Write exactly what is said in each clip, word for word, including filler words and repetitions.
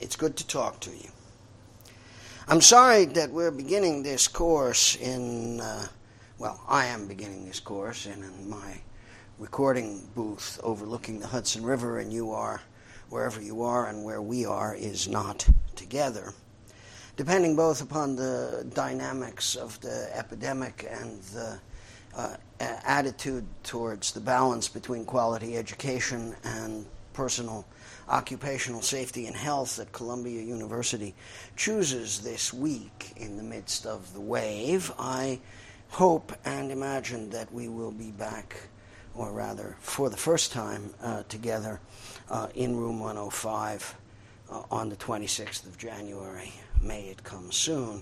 It's good to talk to you. I'm sorry that we're beginning this course in, uh, well, I am beginning this course in, in my recording booth overlooking the Hudson River, and you are, wherever you are and where we are, is not together. Depending both upon the dynamics of the epidemic and the uh, attitude towards the balance between quality education and personal occupational safety and health that Columbia University chooses this week in the midst of the wave, I hope and imagine that we will be back, or rather for the first time uh, together uh, in room one oh five uh, on the twenty-sixth of January. May it come soon.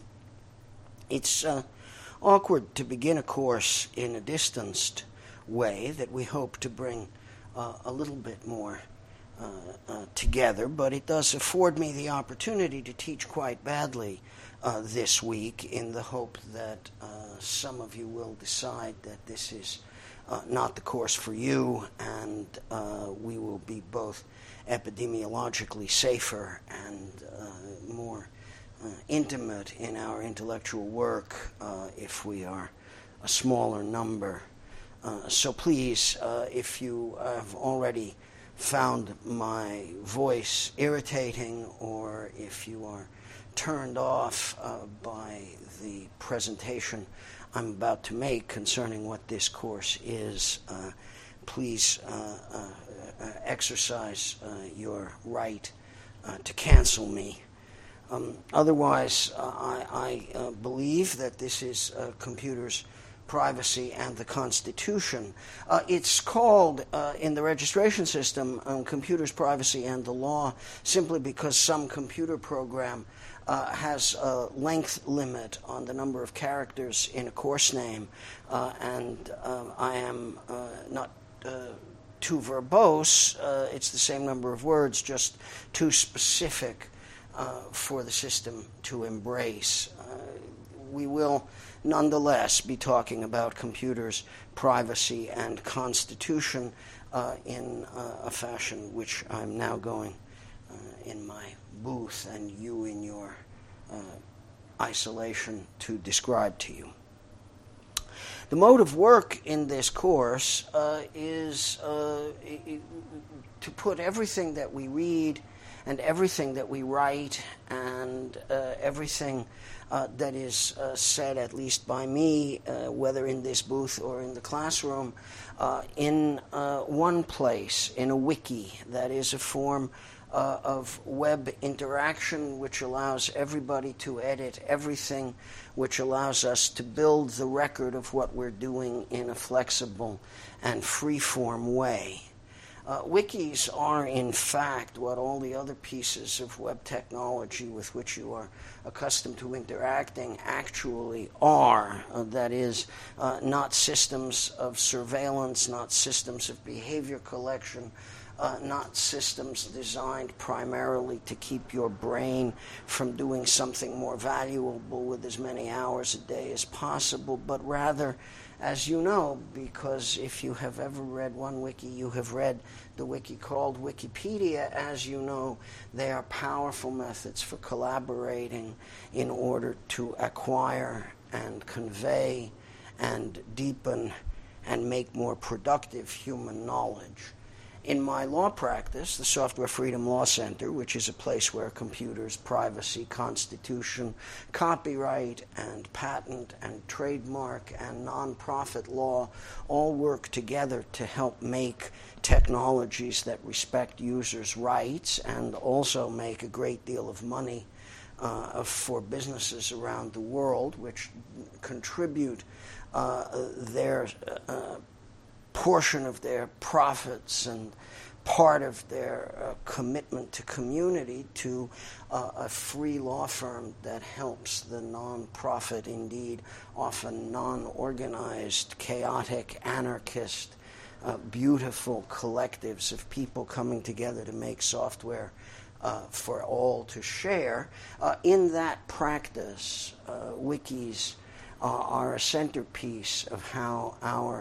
It's uh, awkward to begin a course in a distanced way that we hope to bring uh, a little bit more Uh, uh, together, but it does afford me the opportunity to teach quite badly uh, this week in the hope that uh, some of you will decide that this is uh, not the course for you, and uh, we will be both epidemiologically safer and uh, more uh, intimate in our intellectual work uh, if we are a smaller number. Uh, so please, uh, if you have already found my voice irritating, or if you are turned off uh, by the presentation I'm about to make concerning what this course is, uh, please uh, uh, uh, exercise uh, your right uh, to cancel me. Um, otherwise, uh, I, I uh, believe that this is uh, computers' privacy and the Constitution. Uh, it's called uh, in the registration system um, computers, privacy, and the law simply because some computer program uh, has a length limit on the number of characters in a course name, uh, and uh, I am uh, not uh, too verbose. Uh, it's the same number of words, just too specific uh, for the system to embrace. Uh, we will nonetheless be talking about computers, privacy, and Constitution uh, in uh, a fashion which I'm now going uh, in my booth and you in your uh, isolation to describe to you. The mode of work in this course uh, is uh, to put everything that we read and everything that we write and uh, everything uh, that is uh, said, at least by me, uh, whether in this booth or in the classroom, uh, in uh, one place, in a wiki. That is a form uh, of web interaction which allows everybody to edit everything, which allows us to build the record of what we're doing in a flexible and free-form way. Uh, wikis are, in fact, what all the other pieces of web technology with which you are accustomed to interacting actually are. Uh, that is, uh, not systems of surveillance, not systems of behavior collection, uh, not systems designed primarily to keep your brain from doing something more valuable with as many hours a day as possible, but rather, as you know, because if you have ever read one wiki, you have read the wiki called Wikipedia. As you know, they are powerful methods for collaborating in order to acquire and convey and deepen and make more productive human knowledge. In my law practice, the Software Freedom Law Center, which is a place where computers, privacy, Constitution, copyright, and patent, and trademark, and nonprofit law all work together to help make technologies that respect users' rights and also make a great deal of money uh, for businesses around the world, which contribute uh, their uh, portion of their profits and part of their uh, commitment to community to uh, a free law firm that helps the non-profit, indeed often non-organized, chaotic, anarchist, uh, beautiful collectives of people coming together to make software uh, for all to share. Uh, in that practice, uh, wikis uh, are a centerpiece of how our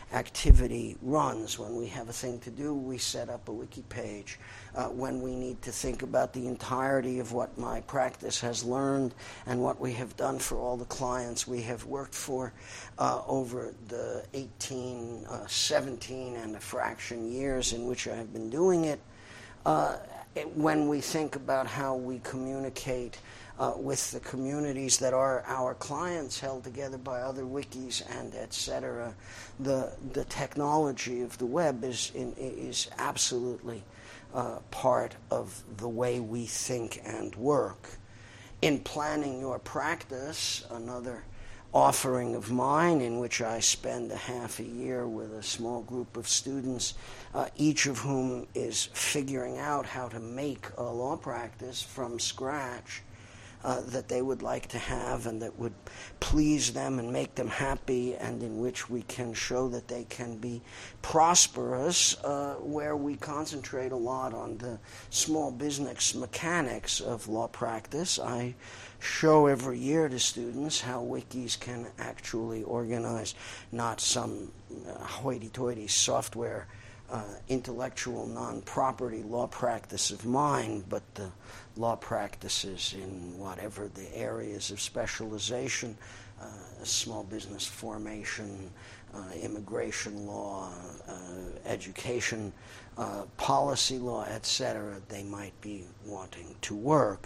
activity runs. When we have a thing to do, we set up a wiki page. Uh, when we need to think about the entirety of what my practice has learned and what we have done for all the clients we have worked for uh, over the eighteen, uh, seventeen and a fraction years in which I have been doing it, uh, it when we think about how we communicate Uh, with the communities that are our clients, held together by other wikis and et cetera, the the technology of the web is in, is absolutely uh, part of the way we think and work. In planning your practice, another offering of mine in which I spend a half a year with a small group of students, uh, each of whom is figuring out how to make a law practice from scratch, Uh, that they would like to have and that would please them and make them happy, and in which we can show that they can be prosperous, uh, where we concentrate a lot on the small business mechanics of law practice. I show every year to students how wikis can actually organize not some uh, hoity-toity software Uh, intellectual non-property law practice of mine, but the law practices in whatever the areas of specialization, uh, small business formation, uh, immigration law, uh, education, uh, policy law, et cetera, they might be wanting to work.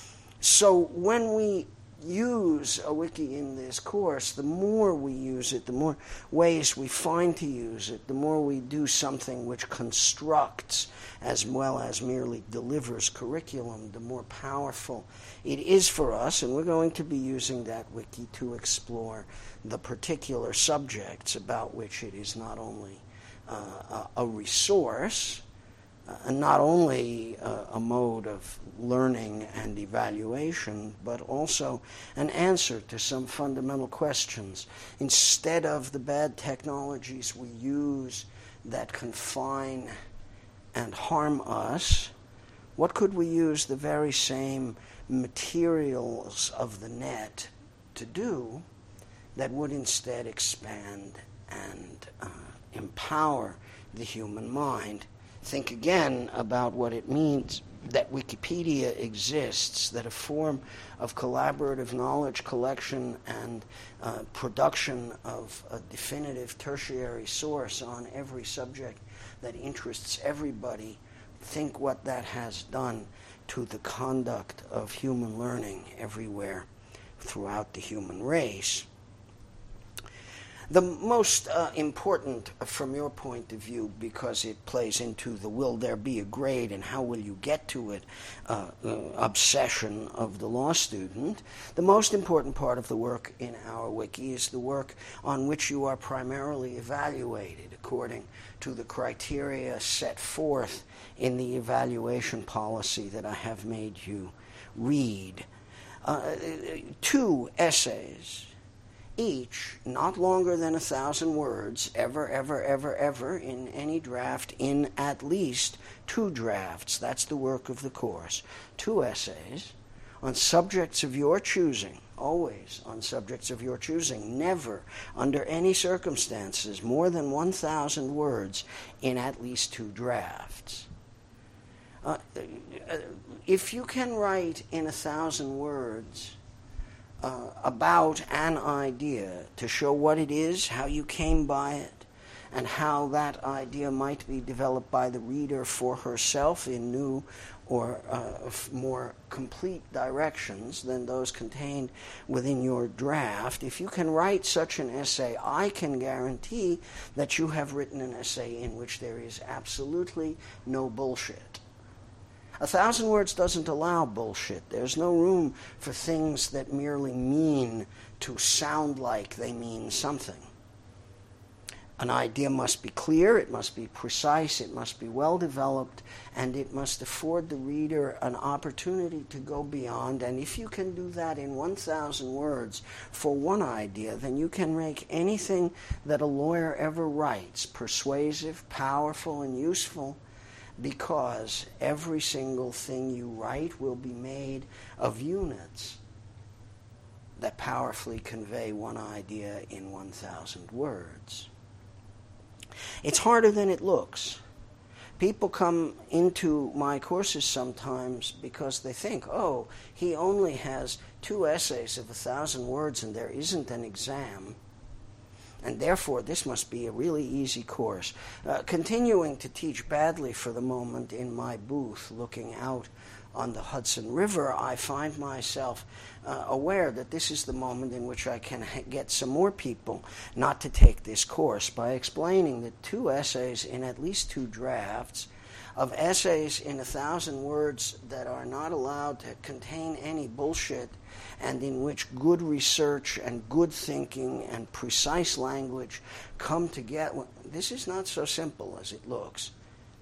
So when we use a wiki in this course, the more we use it, the more ways we find to use it, the more we do something which constructs as well as merely delivers curriculum, the more powerful it is for us, and we're going to be using that wiki to explore the particular subjects about which it is not only uh, a resource, Uh, not only uh, a mode of learning and evaluation, but also an answer to some fundamental questions. Instead of the bad technologies we use that confine and harm us, what could we use the very same materials of the net to do that would instead expand and uh, empower the human mind? Think again about what it means that Wikipedia exists, that a form of collaborative knowledge collection and uh, production of a definitive tertiary source on every subject that interests everybody. Think what that has done to the conduct of human learning everywhere throughout the human race. The most uh, important, uh, from your point of view, because it plays into the will there be a grade and how will you get to it uh, uh, obsession of the law student, the most important part of the work in our wiki is the work on which you are primarily evaluated according to the criteria set forth in the evaluation policy that I have made you read. Uh, two essays, each not longer than a thousand words, ever, ever, ever, ever, in any draft, in at least two drafts. That's the work of the course. Two essays on subjects of your choosing, always on subjects of your choosing, never, under any circumstances, more than one thousand words in at least two drafts. Uh, if you can write in a thousand words Uh, about an idea to show what it is, how you came by it, and how that idea might be developed by the reader for herself in new or uh, more complete directions than those contained within your draft, if you can write such an essay, I can guarantee that you have written an essay in which there is absolutely no bullshit. A thousand words doesn't allow bullshit. There's no room for things that merely mean to sound like they mean something. An idea must be clear, it must be precise, it must be well developed, and it must afford the reader an opportunity to go beyond. And if you can do that in one thousand words for one idea, then you can make anything that a lawyer ever writes persuasive, powerful, and useful, because every single thing you write will be made of units that powerfully convey one idea in one thousand words. It's harder than it looks. People come into my courses sometimes because they think, oh, he only has two essays of a thousand words and there isn't an exam, and therefore this must be a really easy course. Uh, continuing to teach badly for the moment in my booth, looking out on the Hudson River, I find myself uh, aware that this is the moment in which I can ha- get some more people not to take this course by explaining that two essays in at least two drafts of essays in a thousand words that are not allowed to contain any bullshit and in which good research and good thinking and precise language come together. This is not so simple as it looks.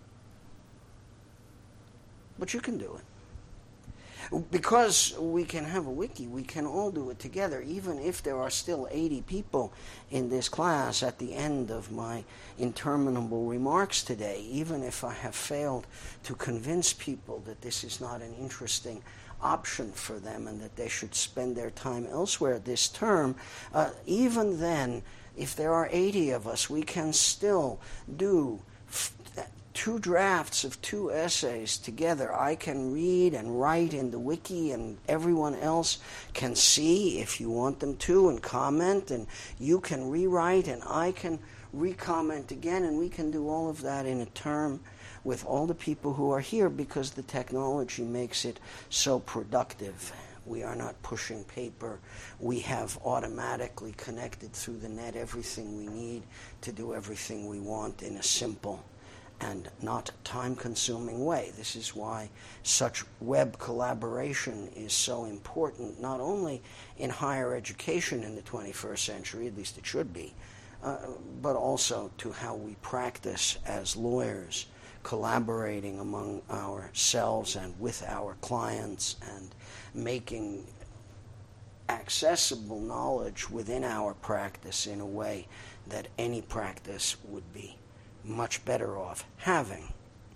But you can do it. Because we can have a wiki, we can all do it together, even if there are still eighty people in this class at the end of my interminable remarks today, even if I have failed to convince people that this is not an interesting option for them and that they should spend their time elsewhere this term, uh, even then, if there are eighty of us, we can still do f- two drafts of two essays together. I can read and write in the wiki, and everyone else can see if you want them to and comment, and you can rewrite and I can re-comment again, and we can do all of that in a term with all the people who are here because the technology makes it so productive. We are not pushing paper. We have automatically connected through the net everything we need to do everything we want in a simple and not time-consuming way. This is why such web collaboration is so important, not only in higher education in the twenty-first century, at least it should be, uh, but also to how we practice as lawyers, collaborating among ourselves and with our clients and making accessible knowledge within our practice in a way that any practice would be much better off having.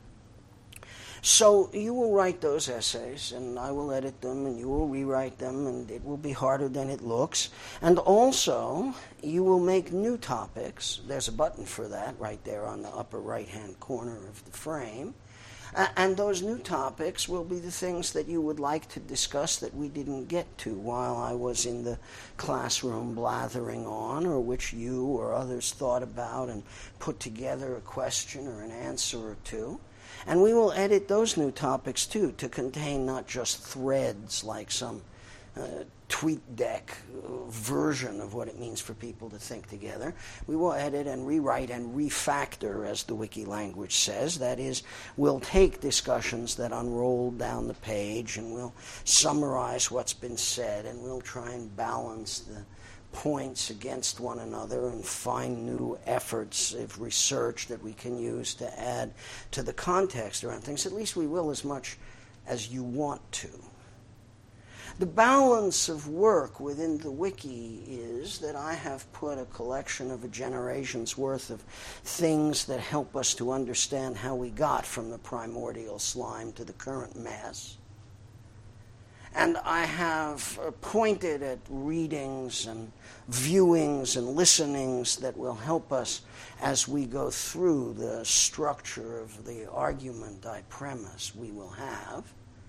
So you will write those essays, and I will edit them, and you will rewrite them, and it will be harder than it looks. And also, you will make new topics. There's a button for that right there on the upper right-hand corner of the frame. Uh, and those new topics will be the things that you would like to discuss that we didn't get to while I was in the classroom blathering on, or which you or others thought about and put together a question or an answer or two. And we will edit those new topics, too, to contain not just threads like some uh, tweet deck version of what it means for people to think together. We will edit and rewrite and refactor, as the wiki language says. That is, we'll take discussions that unroll down the page and we'll summarize what's been said, and we'll try and balance the points against one another and find new efforts of research that we can use to add to the context around things. At least we will, as much as you want to. The balance of work within the wiki is that I have put a collection of a generation's worth of things that help us to understand how we got from the primordial slime to the current mess. And I have pointed at readings and viewings and listenings that will help us as we go through the structure of the argument I premise we will have.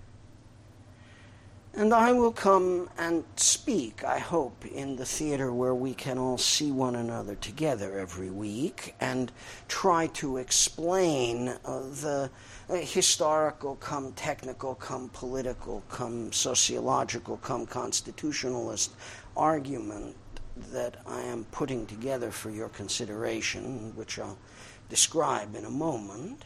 And I will come and speak, I hope, in the theater where we can all see one another together every week and try to explain uh, the uh, historical, come technical, come political, come sociological, come constitutionalist argument that I am putting together for your consideration, which I'll describe in a moment.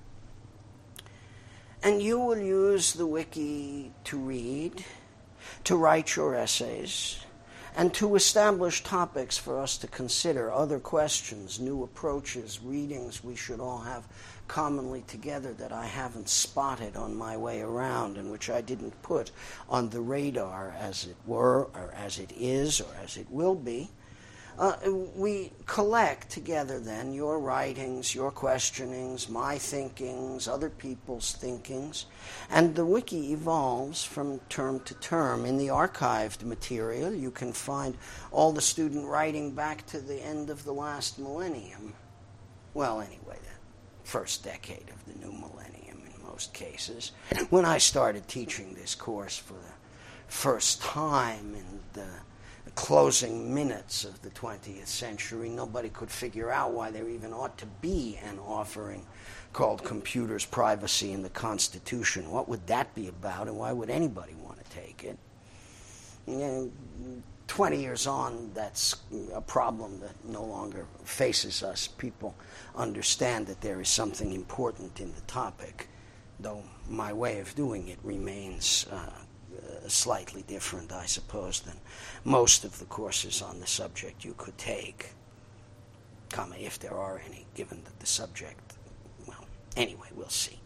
And you will use the wiki to read, to write your essays, and to establish topics for us to consider, other questions, new approaches, readings we should all have commonly together that I haven't spotted on my way around and which I didn't put on the radar, as it were, or as it is, or as it will be. Uh, we collect together then your writings, your questionings, my thinkings, other people's thinkings, and the wiki evolves from term to term. In the archived material, you can find all the student writing back to the end of the last millennium. well, anyway, the first decade of the new millennium in most cases. When I started teaching this course for the first time in the closing minutes of the twentieth century, nobody could figure out why there even ought to be an offering called Computers, Privacy, and the Constitution. What would that be about, and why would anybody want to take it? You know, twenty years on, that's a problem that no longer faces us. People understand that there is something important in the topic, though my way of doing it remains uh, uh, slightly different, I suppose, than most of the courses on the subject you could take, comma, if there are any, given that the subject, well, anyway, we'll see.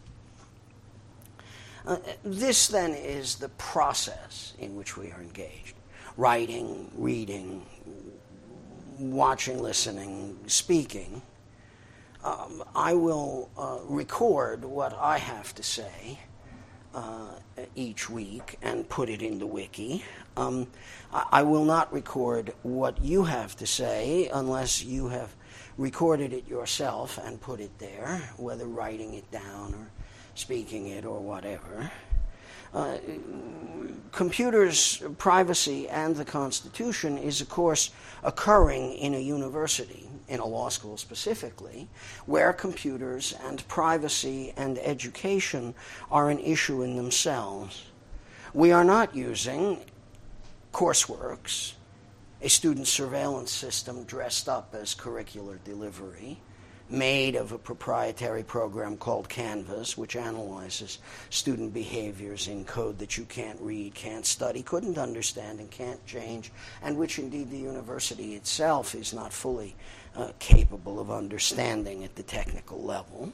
Uh, this, then, is the process in which we are engaged. Writing, reading, watching, listening, speaking. Um, I will uh, record what I have to say uh, each week and put it in the wiki. Um, I, I will not record what you have to say unless you have recorded it yourself and put it there, whether writing it down or speaking it or whatever. Uh, computers, privacy, and the Constitution is, of course, occurring in a university, in a law school specifically, where computers and privacy and education are an issue in themselves. We are not using Courseworks, a student surveillance system dressed up as curricular delivery, made of a proprietary program called Canvas, which analyzes student behaviors in code that you can't read, can't study, couldn't understand, and can't change, and which indeed the university itself is not fully uh, capable of understanding at the technical level.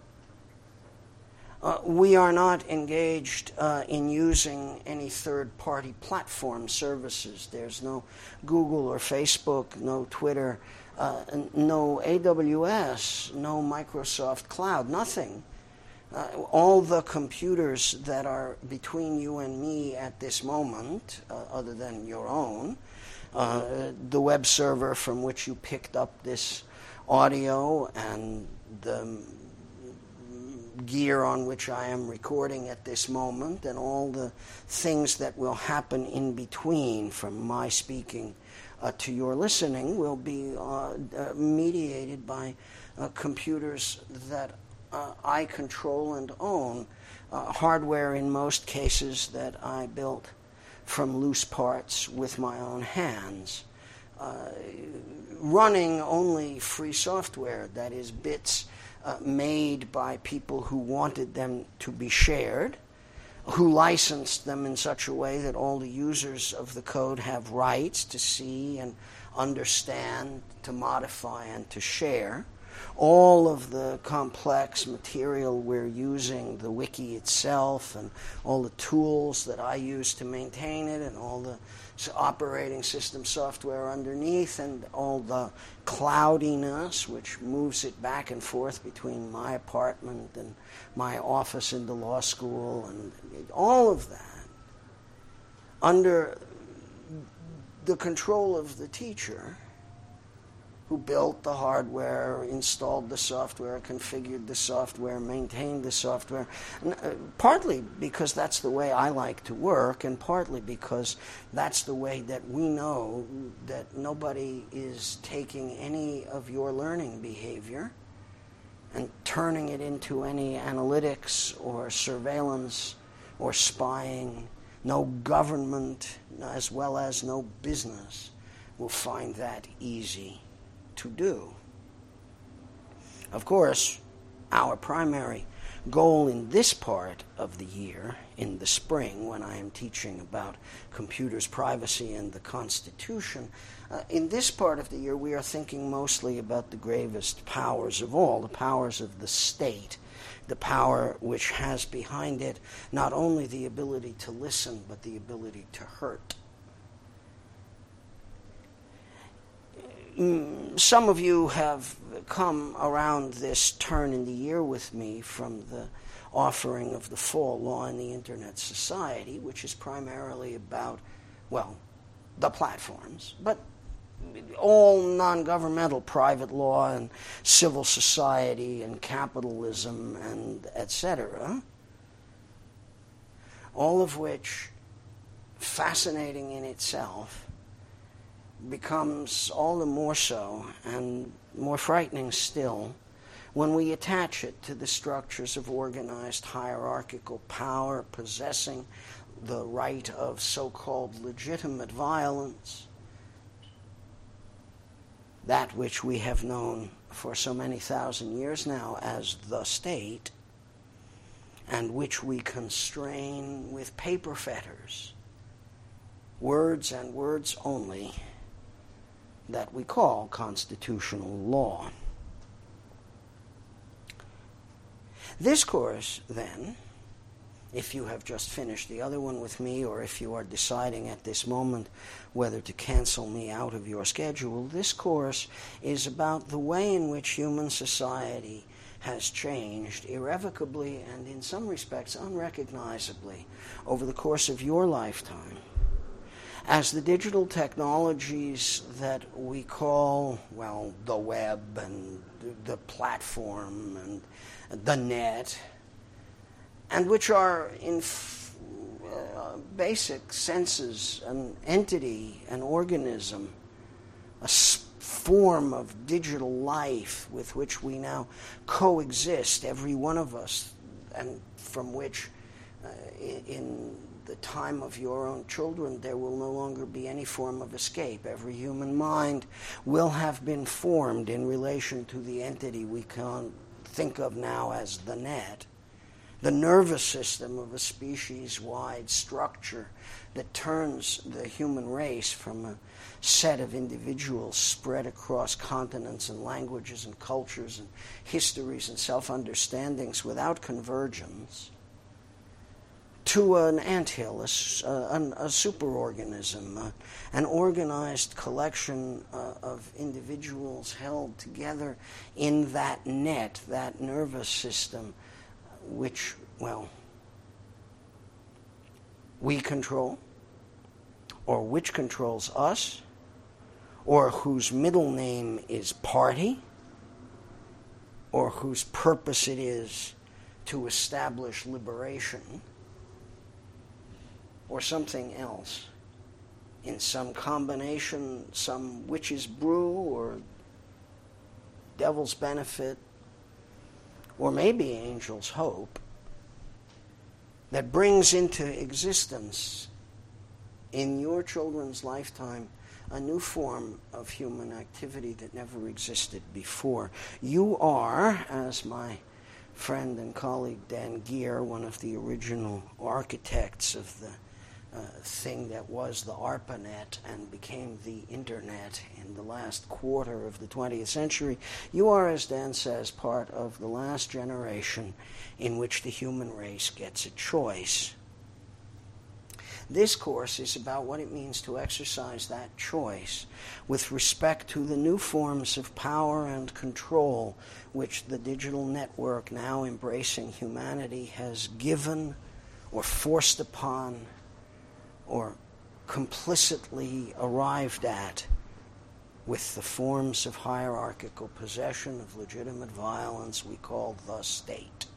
Uh, we are not engaged uh, in using any third-party platform services. There's no Google or Facebook, no Twitter, Uh, no A W S, no Microsoft Cloud, nothing. Uh, all the computers that are between you and me at this moment, uh, other than your own, uh, the web server from which you picked up this audio and the gear on which I am recording at this moment, and all the things that will happen in between from my speaking Uh, to your listening will be uh, uh, mediated by uh, computers that uh, I control and own, uh, hardware in most cases that I built from loose parts with my own hands, uh, running only free software, that is, bits uh, made by people who wanted them to be shared, who licensed them in such a way that all the users of the code have rights to see and understand, to modify, and to share. All of the complex material we're using, the wiki itself, and all the tools that I use to maintain it, and all the operating system software underneath, and all the cloudiness which moves it back and forth between my apartment and my office in the law school, and all of that under the control of the teacher who built the hardware, installed the software, configured the software, maintained the software, and, uh, partly because that's the way I like to work, and partly because that's the way that we know that nobody is taking any of your learning behavior and turning it into any analytics or surveillance or spying. No government, as well as no business, will find that easy to do. Of course, our primary goal in this part of the year, in the spring, when I am teaching about computers, privacy, and the Constitution, uh, in this part of the year we are thinking mostly about the gravest powers of all, the powers of the state, the power which has behind it not only the ability to listen, but the ability to hurt. Some of you have come around this turn in the year with me from the offering of the Fall Law in the Internet Society, which is primarily about, well, the platforms, but all non-governmental, private law and civil society and capitalism and et cetera, all of which, fascinating in itself, becomes all the more so and more frightening still when we attach it to the structures of organized hierarchical power possessing the right of so-called legitimate violence, that which we have known for so many thousand years now as the state, and which we constrain with paper fetters, words and words only, that we call constitutional law. This course, then, if you have just finished the other one with me, or if you are deciding at this moment whether to cancel me out of your schedule, this course is about the way in which human society has changed irrevocably and in some respects unrecognizably over the course of your lifetime, as the digital technologies that we call, well, the web and the platform and the net, and which are in f- uh, basic senses an entity, an organism, a s- form of digital life with which we now coexist, every one of us, and from which uh, in, in the time of your own children there will no longer be any form of escape. Every human mind will have been formed in relation to the entity we can think of now as the net, the nervous system of a species-wide structure that turns the human race from a set of individuals spread across continents and languages and cultures and histories and self-understandings without convergence to an anthill, a, a, a superorganism, uh, an organized collection uh, of individuals held together in that net, that nervous system, which, well, we control, or which controls us, or whose middle name is party, or whose purpose it is to establish liberation, or something else, in some combination, some witch's brew, or devil's benefit, or maybe angel's hope, that brings into existence in your children's lifetime a new form of human activity that never existed before. You are, as my friend and colleague Dan Geer, one of the original architects of the uh, thing that was the ARPANET and became the Internet in the last quarter of the twentieth century, you are, as Dan says, part of the last generation in which the human race gets a choice. This course is about what it means to exercise that choice with respect to the new forms of power and control which the digital network now embracing humanity has given or forced upon or complicitly arrived at with the forms of hierarchical possession of legitimate violence we call the state.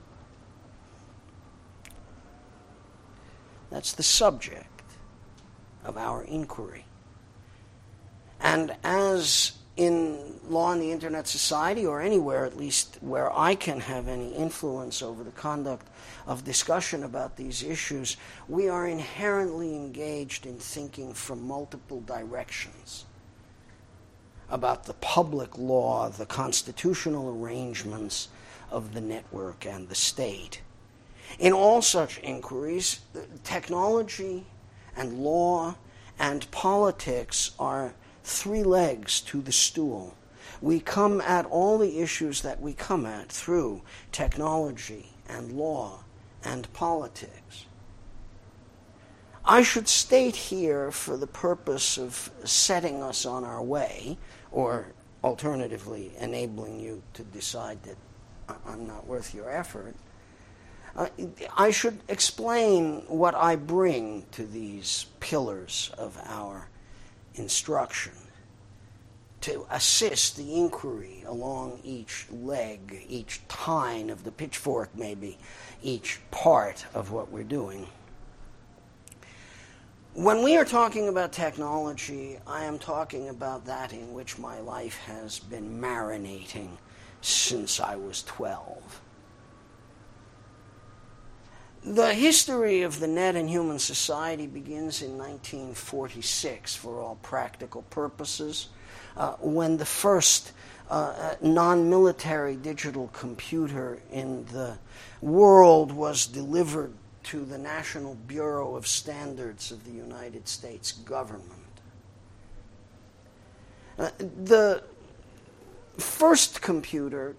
That's the subject of our inquiry. And as in Law in the Internet Society, or anywhere at least where I can have any influence over the conduct of discussion about these issues, we are inherently engaged in thinking from multiple directions about the public law, the constitutional arrangements of the network and the state. In all such inquiries, technology and law and politics are three legs to the stool. We come at all the issues that we come at through technology and law and politics. I should state here, for the purpose of setting us on our way, or alternatively enabling you to decide that I'm not worth your effort, Uh, I should explain what I bring to these pillars of our instruction. to assist the inquiry along each leg, each tine of the pitchfork maybe, each part of what we're doing. When we are talking about technology, I am talking about that in which my life has been marinating since I was twelve. The history of the net in human society begins in nineteen forty-six for all practical purposes, uh, when the first uh, non-military digital computer in the world was delivered to the National Bureau of Standards of the United States government. Uh, the first computer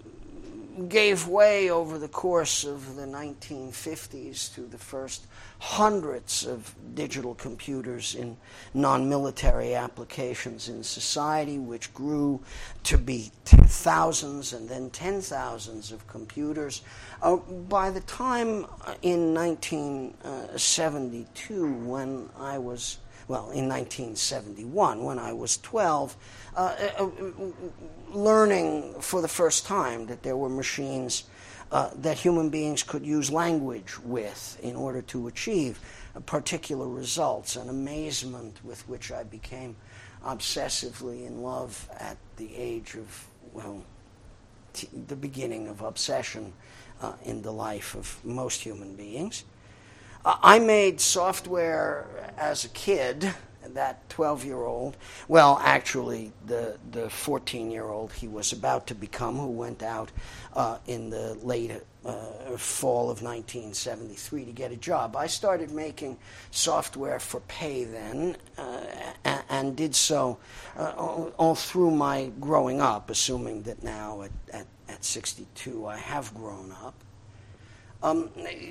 gave way over the course of the nineteen fifties to the first hundreds of digital computers in non-military applications in society, which grew to be thousands and then ten thousands of computers. Uh, by the time uh, in nineteen seventy-two, when I was, well, in nineteen seventy-one, when I was twelve, uh, uh, learning for the first time that there were machines uh, that human beings could use language with in order to achieve uh, particular results, an amazement with which I became obsessively in love at the age of, well, t- the beginning of obsession uh, in the life of most human beings. Uh, I made software as a kid, that twelve-year-old, well, actually, the the fourteen-year-old he was about to become, who went out uh, in the late uh, fall of nineteen seventy-three to get a job. I started making software for pay then, uh, and, and did so uh, all, all through my growing up, assuming that now at, at, at sixty-two I have grown up. Um,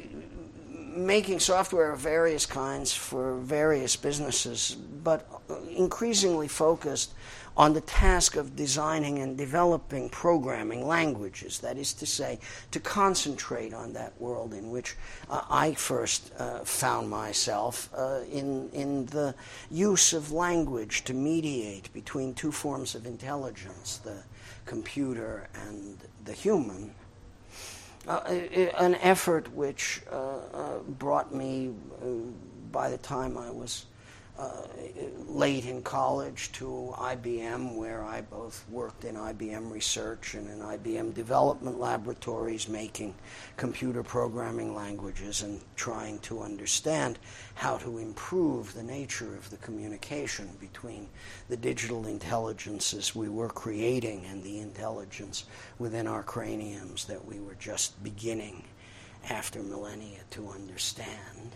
making software of various kinds for various businesses, but increasingly focused on the task of designing and developing programming languages, that is to say, to concentrate on that world in which uh, I first uh, found myself uh, in, in the use of language to mediate between two forms of intelligence, the computer and the human. Uh, an effort which uh, uh, brought me, uh, by the time I was uh, late in college, to I B M, where I both worked in I B M research and in I B M development laboratories, making computer programming languages and trying to understand how to improve the nature of the communication between the digital intelligences we were creating and the intelligence within our craniums that we were just beginning after millennia to understand.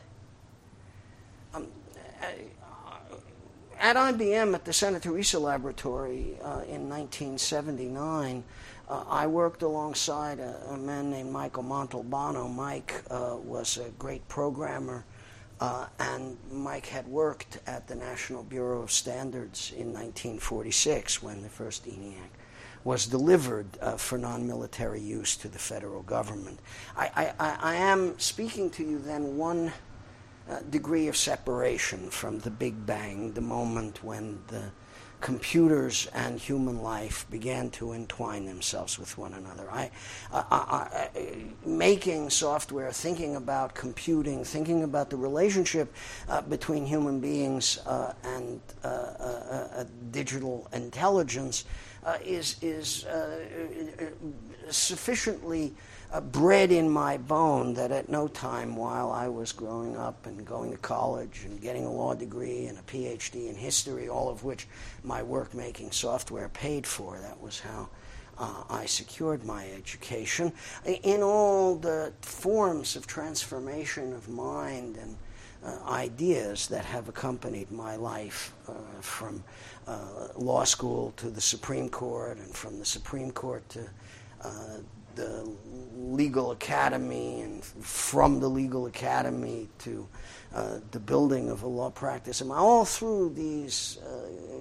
Um, I, At I B M, at the Santa Teresa Laboratory uh, in nineteen seventy-nine, uh, I worked alongside a, a man named Michael Montalbano. Mike uh, was a great programmer, uh, and Mike had worked at the National Bureau of Standards in nineteen forty-six when the first ENIAC was delivered uh, for non-military use to the federal government. I, I, I am speaking to you then one Uh, degree of separation from the Big Bang, the moment when the computers and human life began to entwine themselves with one another. I, uh, I, I, making software, thinking about computing, thinking about the relationship uh, between human beings uh, and uh, uh, uh, digital intelligence uh, is is uh, sufficiently Uh, bred in my bone that at no time while I was growing up and going to college and getting a law degree and a P H D in history, all of which my work making software paid for, that was how uh, I secured my education, in all the forms of transformation of mind and uh, ideas that have accompanied my life, uh, from uh, law school to the Supreme Court, and from the Supreme Court to uh, the legal academy, and from the legal academy to uh, the building of a law practice. And all through these uh,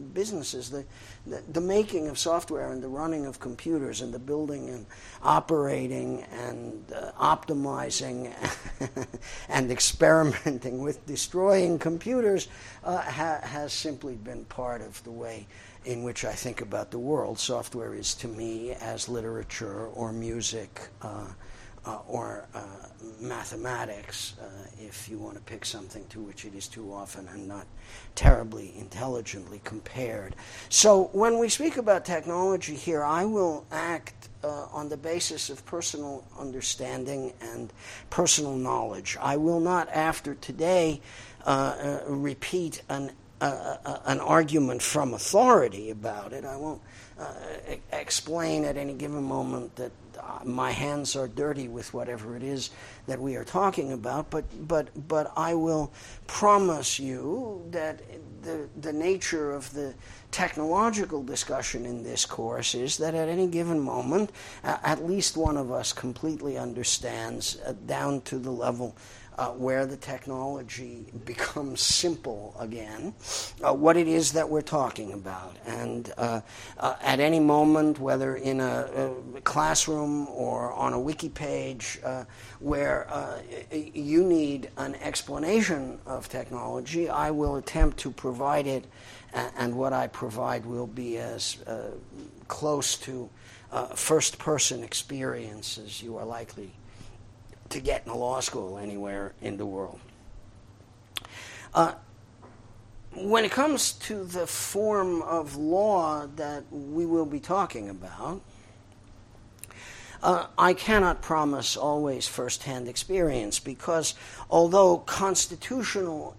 businesses, the, the the making of software and the running of computers and the building and operating and uh, optimizing and experimenting with destroying computers uh, ha- has simply been part of the way in which I think about the world. Software is to me as literature or music uh, uh, or uh, mathematics, uh, if you want to pick something to which it is too often and not terribly intelligently compared. So when we speak about technology here, I will act uh, on the basis of personal understanding and personal knowledge. I will not, after today, uh, uh, repeat an Uh, uh, an argument from authority about it. I won't uh, e- explain at any given moment that uh, my hands are dirty with whatever it is that we are talking about, but but but I will promise you that the the nature of the technological discussion in this course is that at any given moment, uh, at least one of us completely understands uh, down to the level Uh, where the technology becomes simple again, uh, what it is that we're talking about. And uh, uh, at any moment, whether in a, a classroom or on a wiki page, uh, where uh, you need an explanation of technology, I will attempt to provide it, and what I provide will be as uh, close to uh, first-person experience as you are likely to get in a law school anywhere in the world. Uh, when it comes to the form of law that we will be talking about, uh, I cannot promise always first-hand experience, because although constitutional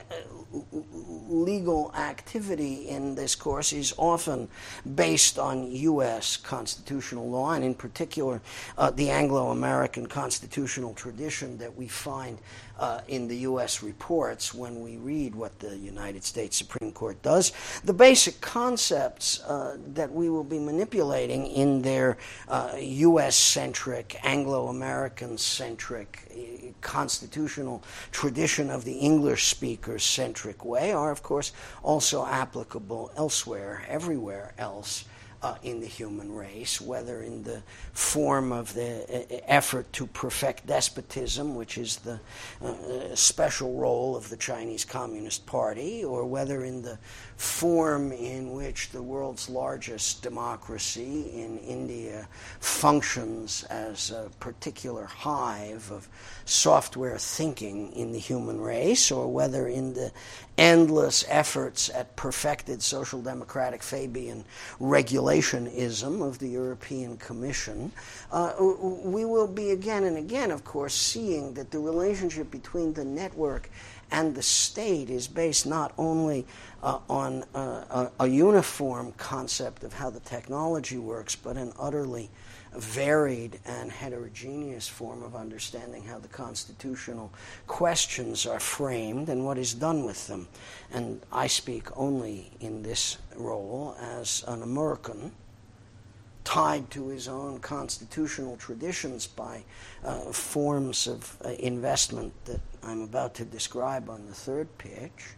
legal activity in this course is often based on U S constitutional law, and in particular uh, the Anglo-American constitutional tradition that we find uh, in the U S reports when we read what the United States Supreme Court does. The basic concepts uh, that we will be manipulating in their uh, U S-centric, Anglo-American-centric uh, constitutional tradition of the English-speakers-centric way are, of course, also applicable elsewhere, everywhere else uh, in the human race, whether in the form of the uh, effort to perfect despotism, which is the uh, special role of the Chinese Communist Party, or whether in the form in which the world's largest democracy in India functions as a particular hive of software thinking in the human race, or whether in the endless efforts at perfected social democratic Fabian regulationism of the European Commission, uh, we will be again and again, of course, seeing that the relationship between the network and the state is based not only uh, on uh, a, a uniform concept of how the technology works, but an utterly varied and heterogeneous form of understanding how the constitutional questions are framed and what is done with them. And I speak only in this role as an American, tied to his own constitutional traditions by uh, forms of uh, investment that I'm about to describe on the third pitch.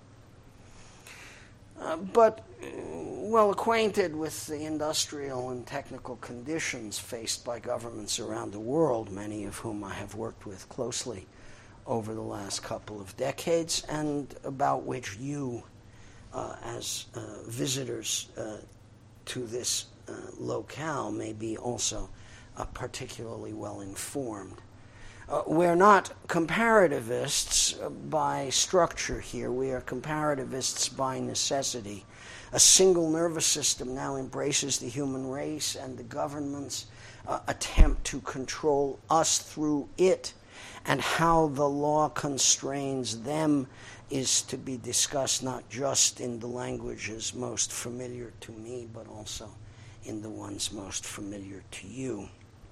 Uh, but uh, well acquainted with the industrial and technical conditions faced by governments around the world, many of whom I have worked with closely over the last couple of decades, and about which you, uh, as uh, visitors uh, to this uh, locale, may be also uh, particularly well informed. Uh, we're not comparativists by structure here. We are comparativists by necessity. A single nervous system now embraces the human race, and the governments uh, attempt to control us through it, and how the law constrains them is to be discussed not just in the languages most familiar to me, but also in the ones most familiar to you.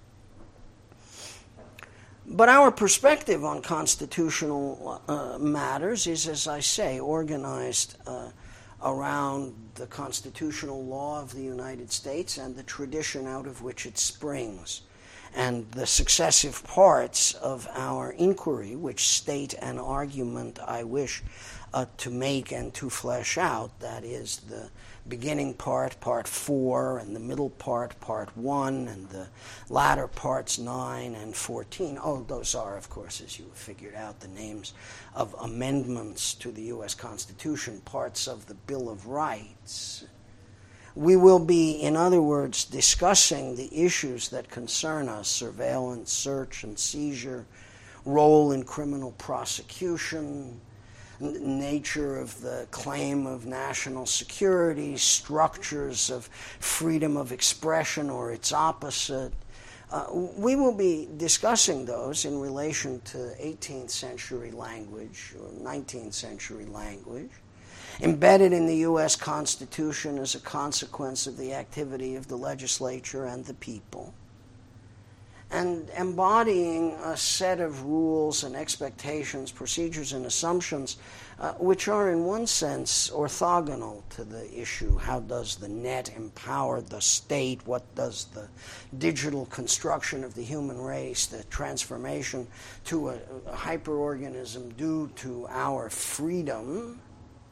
But our perspective on constitutional uh, matters is, as I say, organized uh, around the constitutional law of the United States and the tradition out of which it springs. and the successive parts of our inquiry, which state an argument I wish uh, to make and to flesh out. That is the beginning part, part four, and the middle part, part one, and the latter parts nine and fourteen. Oh, those are, of course, as you have figured out, the names of amendments to the U S Constitution, parts of the Bill of Rights. We will be, in other words, discussing the issues that concern us: surveillance, search and seizure, role in criminal prosecution, nature of the claim of national security, structures of freedom of expression or its opposite. Uh, we will be discussing those in relation to eighteenth century language or nineteenth century language, embedded in the U S Constitution as a consequence of the activity of the legislature and the people, and embodying a set of rules and expectations, procedures, and assumptions uh, which are in one sense orthogonal to the issue. How does the net empower the state? What does the digital construction of the human race, the transformation to a, a hyperorganism, do to our freedom?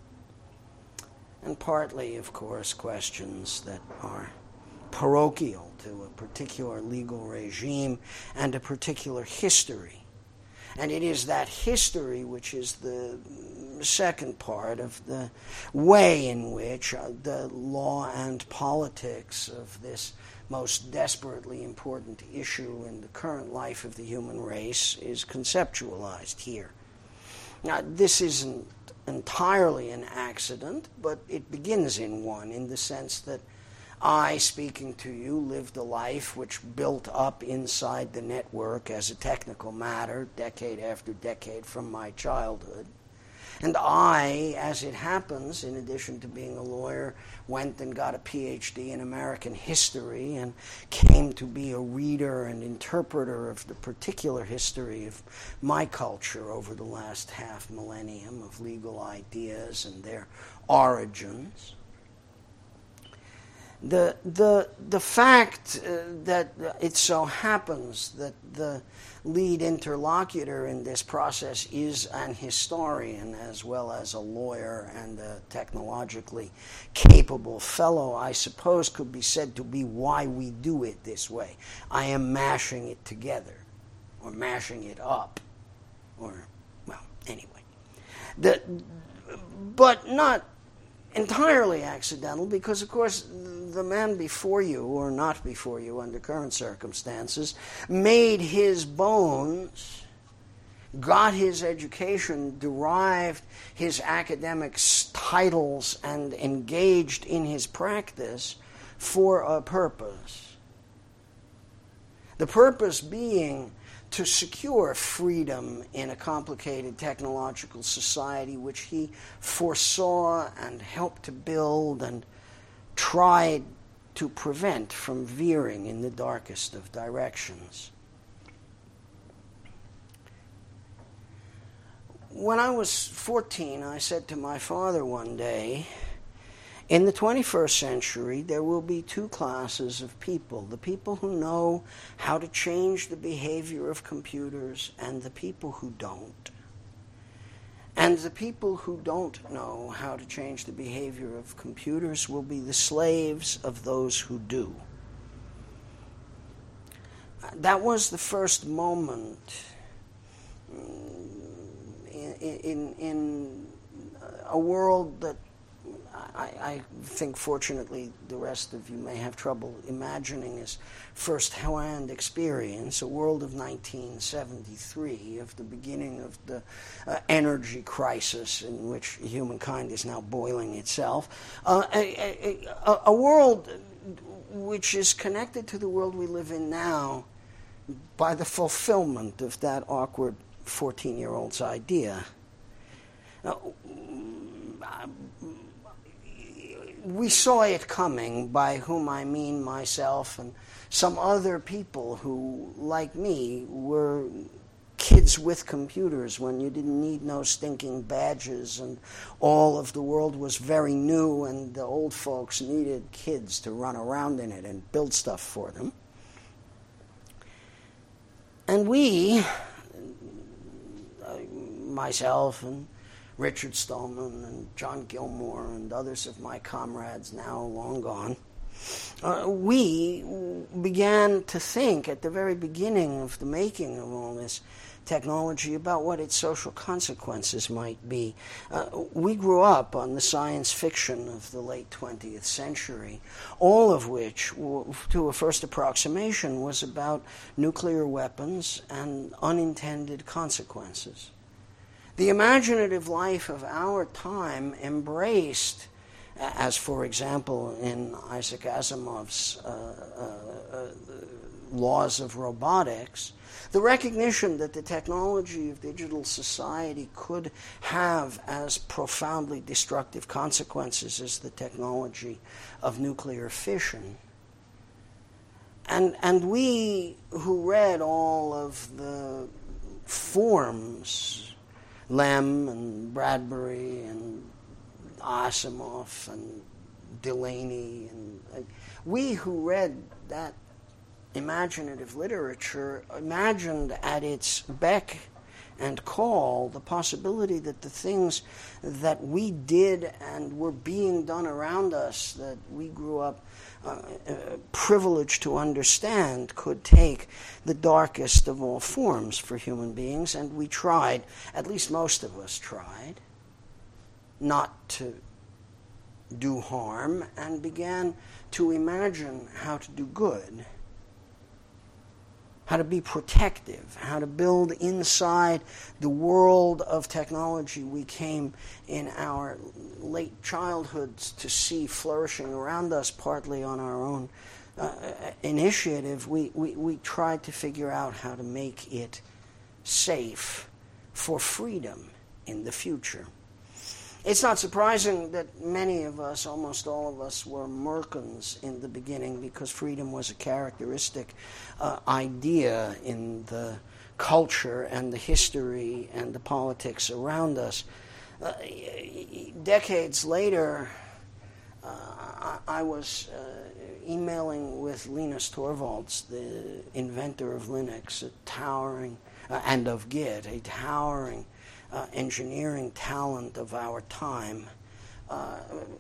And partly, of course, questions that are parochial to a particular legal regime and a particular history. And it is that history which is the second part of the way in which uh, the law and politics of this most desperately important issue in the current life of the human race is conceptualized here. Now, this isn't entirely an accident, but it begins in one, in the sense that I, speaking to you, lived a life which built up inside the network as a technical matter, decade after decade from my childhood. And I, as it happens, in addition to being a lawyer, went and got a P H D in American history and came to be a reader and interpreter of the particular history of my culture over the last half millennium, of legal ideas and their origins. The, the, the fact uh, that it so happens that the lead interlocutor in this process is an historian as well as a lawyer and a technologically capable fellow, I suppose could be said to be why we do it this way. I am mashing it together, or mashing it up, or, well, anyway. The, but not entirely accidental, because, of course, the man before you, or not before you under current circumstances, made his bones, got his education, derived his academic titles, and engaged in his practice for a purpose. The purpose being to secure freedom in a complicated technological society which he foresaw and helped to build and tried to prevent from veering in the darkest of directions. When I was fourteen, I said to my father one day, in the twenty-first century, there will be two classes of people: the people who know how to change the behavior of computers and the people who don't. And the people who don't know how to change the behavior of computers will be the slaves of those who do. That was the first moment in, in, in a world that I, I think, fortunately, the rest of you may have trouble imagining as first-hand experience, a world of nineteen seventy-three, of the beginning of the uh, energy crisis in which humankind is now boiling itself, uh, a, a, a world which is connected to the world we live in now by the fulfillment of that awkward fourteen-year-old's idea. Now, we saw it coming, by whom I mean myself and some other people who, like me, were kids with computers when you didn't need no stinking badges and all of the world was very new and the old folks needed kids to run around in it and build stuff for them. And we, uh, myself and Richard Stallman and John Gilmore and others of my comrades now long gone, uh, we began to think at the very beginning of the making of all this technology about what its social consequences might be. Uh, we grew up on the science fiction of the late twentieth century, all of which, to a first approximation, was about nuclear weapons and unintended consequences. The imaginative life of our time embraced, as for example in Isaac Asimov's uh, uh, uh, laws of robotics, the recognition that the technology of digital society could have as profoundly destructive consequences as the technology of nuclear fission. And, and we who read all of the forms, Lem and Bradbury and Asimov and Delaney, and uh, we who read that imaginative literature imagined at its beck and call the possibility that the things that we did and were being done around us that we grew up uh, uh, privileged to understand could take the darkest of all forms for human beings, and we tried, at least most of us tried, not to do harm and began to imagine how to do good, how to be protective, how to build inside the world of technology we came in our late childhoods to see flourishing around us, partly on our own uh, initiative. We, we, we tried to figure out how to make it safe for freedom in the future. It's not surprising that many of us, almost all of us, were Merkins in the beginning, because freedom was a characteristic uh, idea in the culture and the history and the politics around us. Uh, decades later, uh, I, I was uh, emailing with Linus Torvalds, the inventor of Linux, a towering, uh, and of Git, a towering Uh, engineering talent of our time. Uh,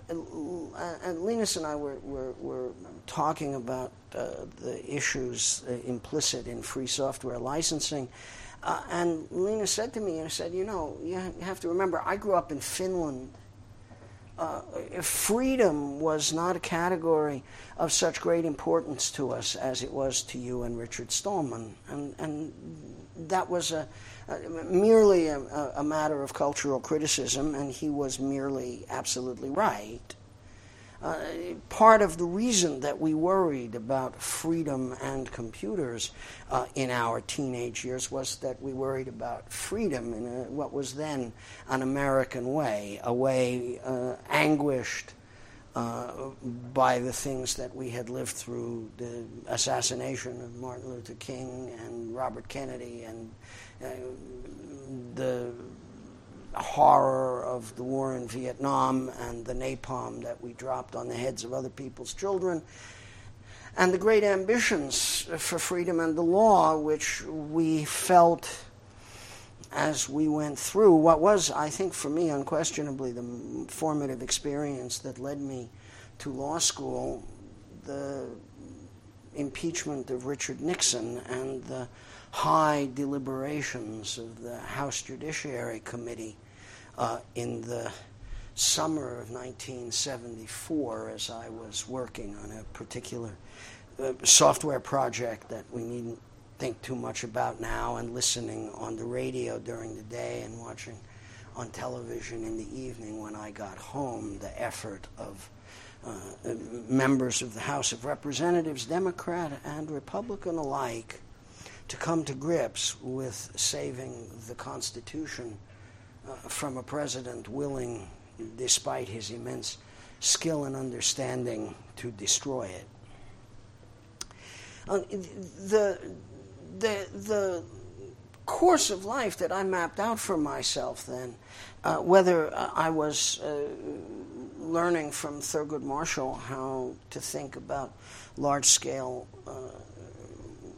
and Linus and I were, were, were talking about uh, the issues uh, implicit in free software licensing. Uh, and Linus said to me, and he said, you know, you have to remember, I grew up in Finland. Uh, freedom was not a category of such great importance to us as it was to you and Richard Stallman. And, and that was a, a, merely a, a matter of cultural criticism, and he was merely absolutely right. Uh, part of the reason that we worried about freedom and computers uh, in our teenage years was that we worried about freedom in a, what was then an American way, a way uh, anguished uh, by the things that we had lived through, the assassination of Martin Luther King and Robert Kennedy, and uh, the horror of the war in Vietnam and the napalm that we dropped on the heads of other people's children, and the great ambitions for freedom and the law which we felt as we went through what was, I think, for me, unquestionably the formative experience that led me to law school, the impeachment of Richard Nixon and the high deliberations of the House Judiciary Committee uh, in the summer of nineteen seventy-four, as I was working on a particular uh, software project that we needn't think too much about now, and listening on the radio during the day and watching on television in the evening when I got home, the effort of uh, members of the House of Representatives, Democrat and Republican alike, to come to grips with saving the Constitution uh, from a president willing, despite his immense skill and understanding, to destroy it. Uh, the, the, the course of life that I mapped out for myself then, uh, whether I was uh, learning from Thurgood Marshall how to think about large-scale uh,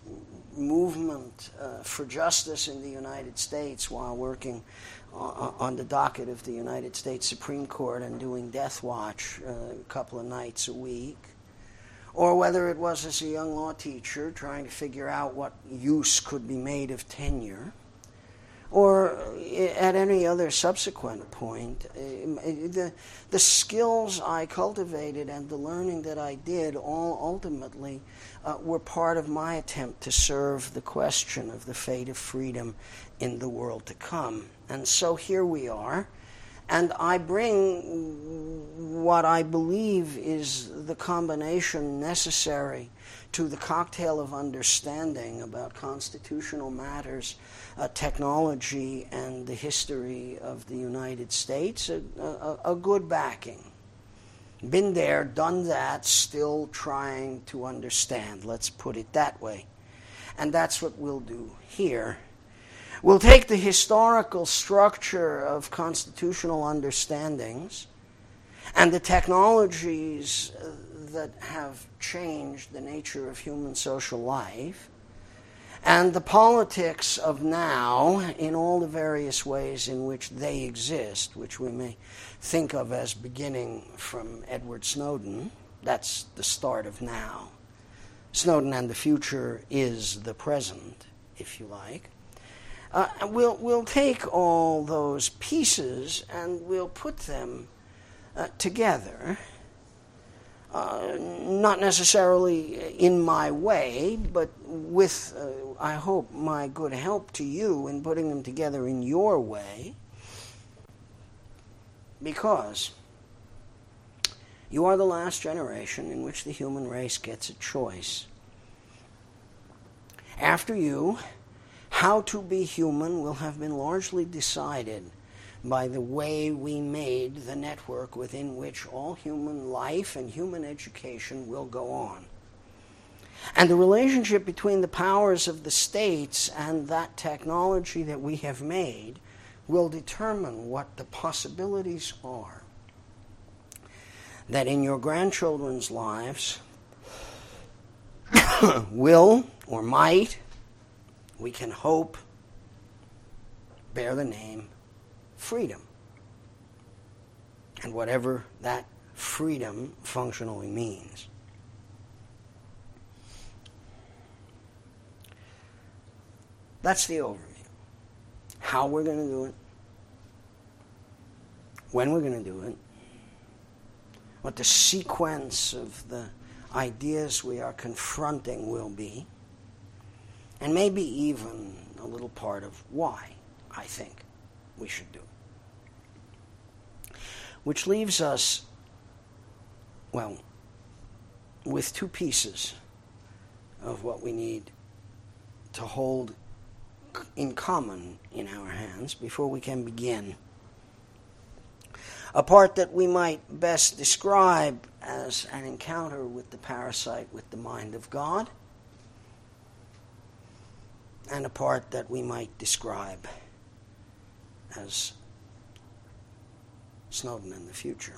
movement uh, for justice in the United States while working uh, on the docket of the United States Supreme Court and doing death watch uh, a couple of nights a week, or whether it was as a young law teacher trying to figure out what use could be made of tenure, or at any other subsequent point. The, the skills I cultivated and the learning that I did all ultimately uh, were part of my attempt to serve the question of the fate of freedom in the world to come. And so here we are, and I bring what I believe is the combination necessary to the cocktail of understanding about constitutional matters, uh, technology, and the history of the United States, a, a, a good backing. Been there, done that, still trying to understand. Let's put it that way. And that's what we'll do here. We'll take the historical structure of constitutional understandings and the technologies uh, that have changed the nature of human social life, and the politics of now in all the various ways in which they exist, which we may think of as beginning from Edward Snowden. That's the start of now. Snowden and the future is the present, if you like. Uh, we'll, we'll take all those pieces and we'll put them uh, together. Uh, not necessarily in my way, but with, uh, I hope, my good help to you in putting them together in your way, because you are the last generation in which the human race gets a choice. After you, how to be human will have been largely decided by the way we made the network within which all human life and human education will go on. And the relationship between the powers of the states and that technology that we have made will determine what the possibilities are that in your grandchildren's lives will or might, we can hope, bear the name freedom, and whatever that freedom functionally means. That's the overview. How we're going to do it, when we're going to do it, what the sequence of the ideas we are confronting will be, and maybe even a little part of why I think we should do it. Which leaves us, well, with two pieces of what we need to hold in common in our hands before we can begin. A part that we might best describe as an encounter with the parasite with the mind of God, and a part that we might describe as Snowden in the future.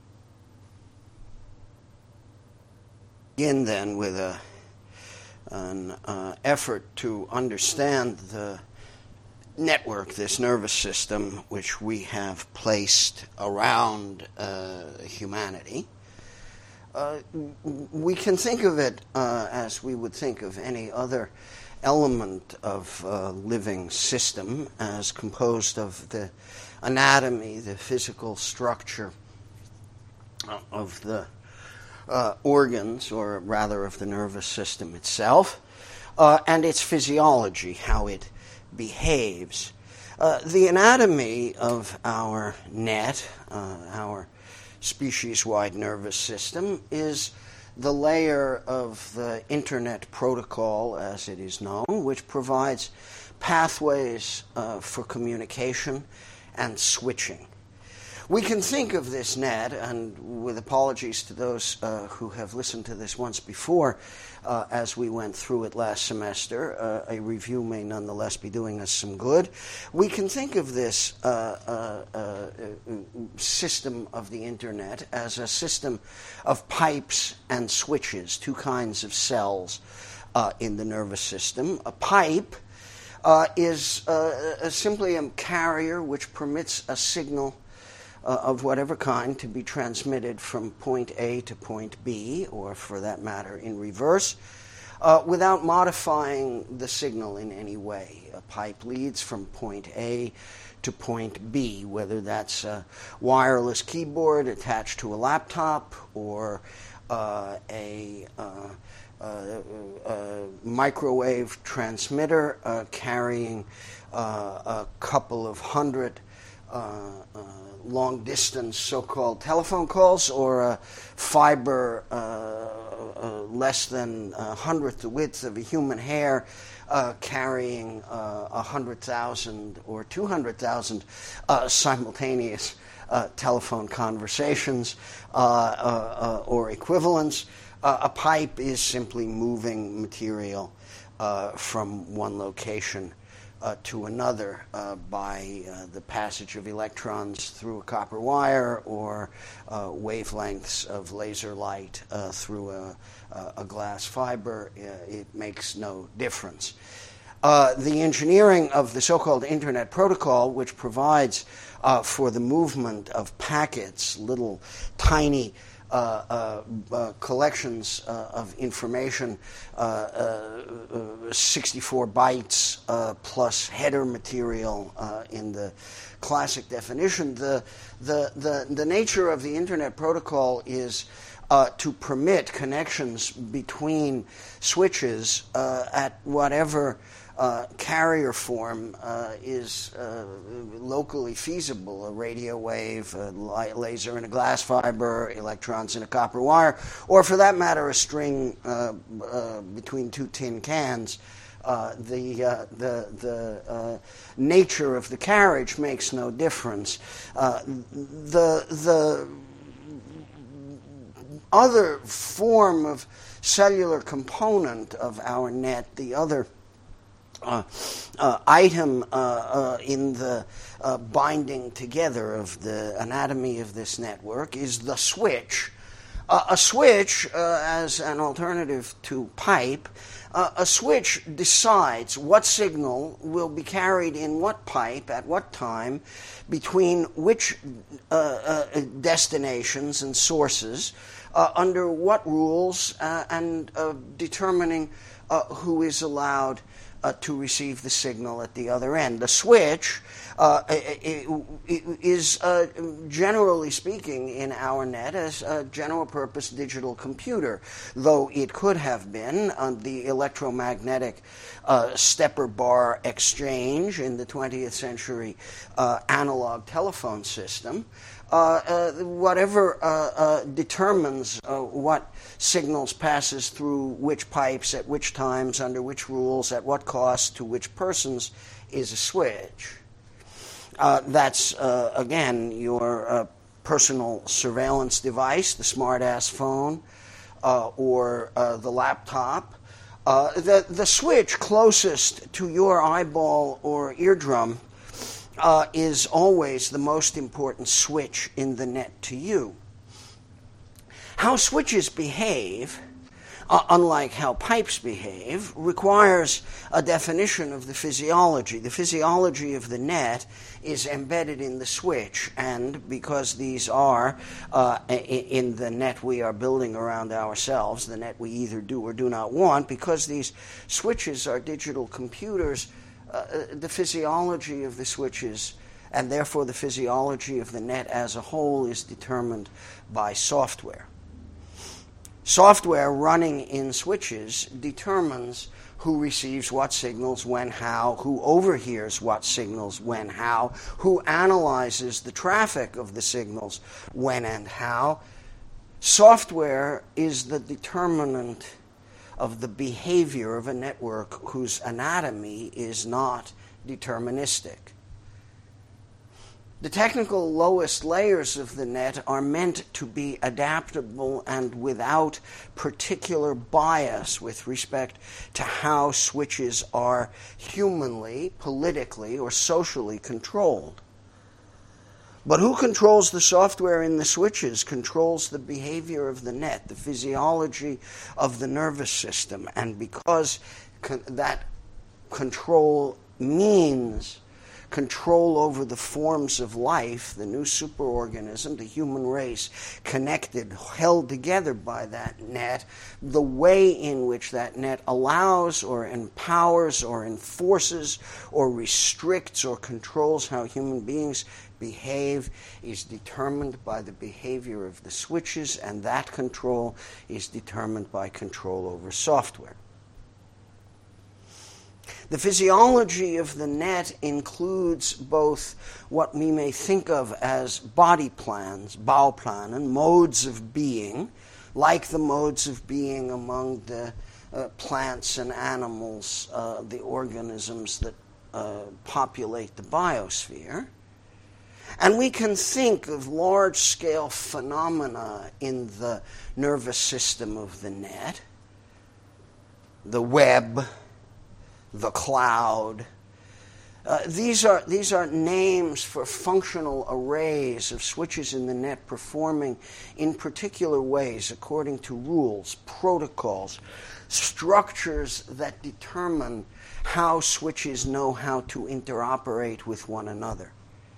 Begin then with a, an uh, effort to understand the network, this nervous system, which we have placed around uh, humanity. Uh, we can think of it uh, as we would think of any other element of a living system, as composed of the anatomy, the physical structure of the uh, organs, or rather of the nervous system itself, uh, and its physiology, how it behaves. Uh, the anatomy of our net, uh, our species-wide nervous system, is the layer of the Internet protocol, as it is known, which provides pathways uh, for communication and switching. We can think of this net, and with apologies to those uh, who have listened to this once before, uh, as we went through it last semester, uh, a review may nonetheless be doing us some good. We can think of this uh, uh, uh, system of the Internet as a system of pipes and switches, two kinds of cells uh, in the nervous system. A pipe uh, is uh, simply a carrier which permits a signal uh, of whatever kind to be transmitted from point A to point B, or for that matter in reverse, uh, without modifying the signal in any way. A pipe leads from point A to point B, whether that's a wireless keyboard attached to a laptop or uh, a, uh, uh, a microwave transmitter uh, carrying uh, a couple of hundred uh, uh, long-distance so-called telephone calls, or a fiber uh, uh, less than a hundredth the width of a human hair Uh, carrying uh, one hundred thousand or two hundred thousand uh, simultaneous uh, telephone conversations uh, uh, uh, or equivalents. Uh, a pipe is simply moving material uh, from one location uh, to another uh, by uh, the passage of electrons through a copper wire, or uh, wavelengths of laser light uh, through a a glass fiber. Uh, it makes no difference. Uh, the engineering of the so-called Internet Protocol, which provides uh, for the movement of packets, little tiny uh, uh, uh, collections uh, of information, uh, uh, sixty-four bytes uh, plus header material uh, in the classic definition. The, the, the, the nature of the Internet Protocol is Uh, to permit connections between switches uh, at whatever uh, carrier form uh, is uh, locally feasible, a radio wave, a laser in a glass fiber, electrons in a copper wire, or for that matter a string uh, uh, between two tin cans. Uh, the uh, the the uh, nature of the carriage makes no difference. Uh, the the other form of cellular component of our net, the other uh, uh, item uh, uh, in the uh, binding together of the anatomy of this network, is the switch. Uh, a switch, uh, as an alternative to pipe, uh, a switch decides what signal will be carried in what pipe at what time between which uh, uh, destinations and sources, uh, under what rules, uh, and uh, determining uh, who is allowed Uh, to receive the signal at the other end. The switch uh, is, uh, generally speaking, in our net, as a general-purpose digital computer, though it could have been on the electromagnetic uh, stepper bar exchange in the twentieth century uh, analog telephone system. Uh, uh, whatever uh, uh, determines uh, what signals passes through which pipes at which times, under which rules, at what cost, to which persons, is a switch. Uh, that's, uh, again, your uh, personal surveillance device, the smart-ass phone, uh, or uh, the laptop. Uh, the, the switch closest to your eyeball or eardrum Uh, is always the most important switch in the net to you. How switches behave, uh, unlike how pipes behave, requires a definition of the physiology. The physiology of the net is embedded in the switch, and because these are uh, in the net we are building around ourselves, the net we either do or do not want, because these switches are digital computers, Uh, the physiology of the switches, and therefore the physiology of the net as a whole, is determined by software. Software running in switches determines who receives what signals, when, how, who overhears what signals, when, how, who analyzes the traffic of the signals, when and how. Software is the determinant of the behavior of a network whose anatomy is not deterministic. The technical lowest layers of the net are meant to be adaptable and without particular bias with respect to how switches are humanly, politically, or socially controlled. But who controls the software in the switches controls the behavior of the net, the physiology of the nervous system. And because con- that control means control over the forms of life, the new superorganism, the human race, connected, held together by that net, the way in which that net allows or empowers or enforces or restricts or controls how human beings behave is determined by the behavior of the switches, and that control is determined by control over software. The physiology of the net includes both what we may think of as body plans, Bauplan, and modes of being, like the modes of being among the uh, plants and animals, uh, the organisms that uh, populate the biosphere. And we can think of large-scale phenomena in the nervous system of the net, the web, the cloud. Uh, these are these are names for functional arrays of switches in the net performing in particular ways according to rules, protocols, structures that determine how switches know how to interoperate with one another.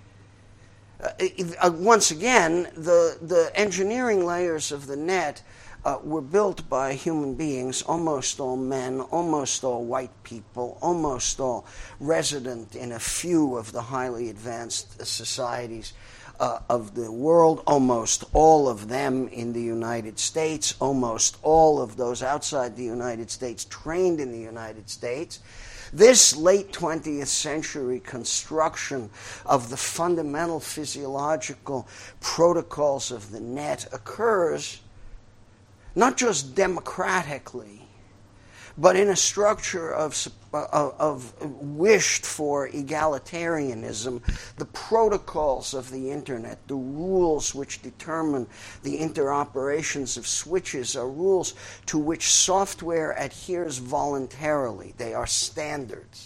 Uh, once again, the, the engineering layers of the net uh, were built by human beings, almost all men, almost all white people, almost all resident in a few of the highly advanced societies uh, of the world, almost all of them in the United States, almost all of those outside the United States trained in the United States. This late twentieth century construction of the fundamental physiological protocols of the net occurs not just democratically, but in a structure of, of, of wished-for egalitarianism. The protocols of the Internet, the rules which determine the interoperations of switches, are rules to which software adheres voluntarily. They are standards.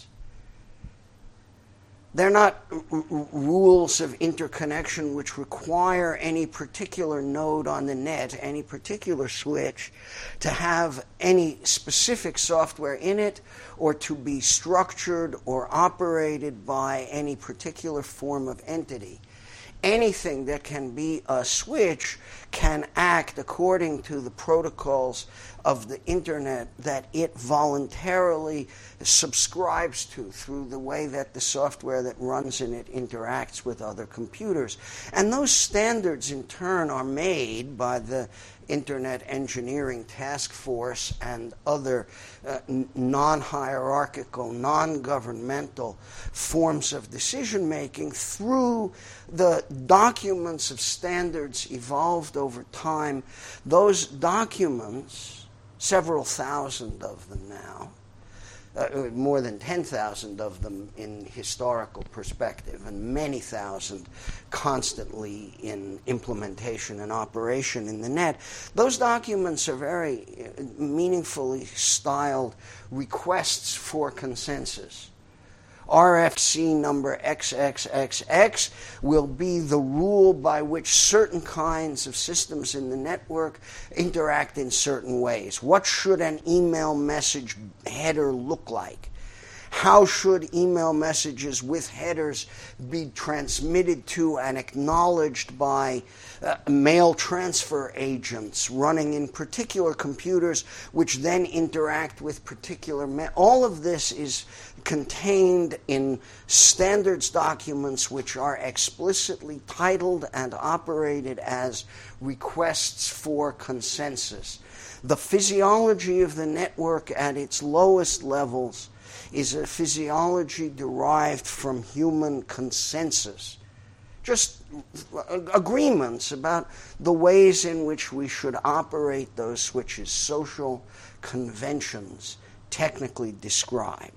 They're not r- r- rules of interconnection which require any particular node on the net, any particular switch, to have any specific software in it or to be structured or operated by any particular form of entity. Anything that can be a switch can act according to the protocols of the Internet that it voluntarily subscribes to through the way that the software that runs in it interacts with other computers. And those standards, in turn, are made by the Internet Engineering Task Force and other uh, non-hierarchical, non-governmental forms of decision-making through the documents of standards evolved over time. Those documents, several thousand of them now, Uh, more than ten thousand of them in historical perspective, and many thousand constantly in implementation and operation in the net. Those documents are very meaningfully styled requests for consensus. R F C number triple X will be the rule by which certain kinds of systems in the network interact in certain ways. What should an email message header look like? How should email messages with headers be transmitted to and acknowledged by uh, mail transfer agents running in particular computers, which then interact with particular... Ma- All of this is contained in standards documents which are explicitly titled and operated as requests for consensus. The physiology of the network at its lowest levels is a physiology derived from human consensus. Just agreements about the ways in which we should operate those switches, social conventions, technically described.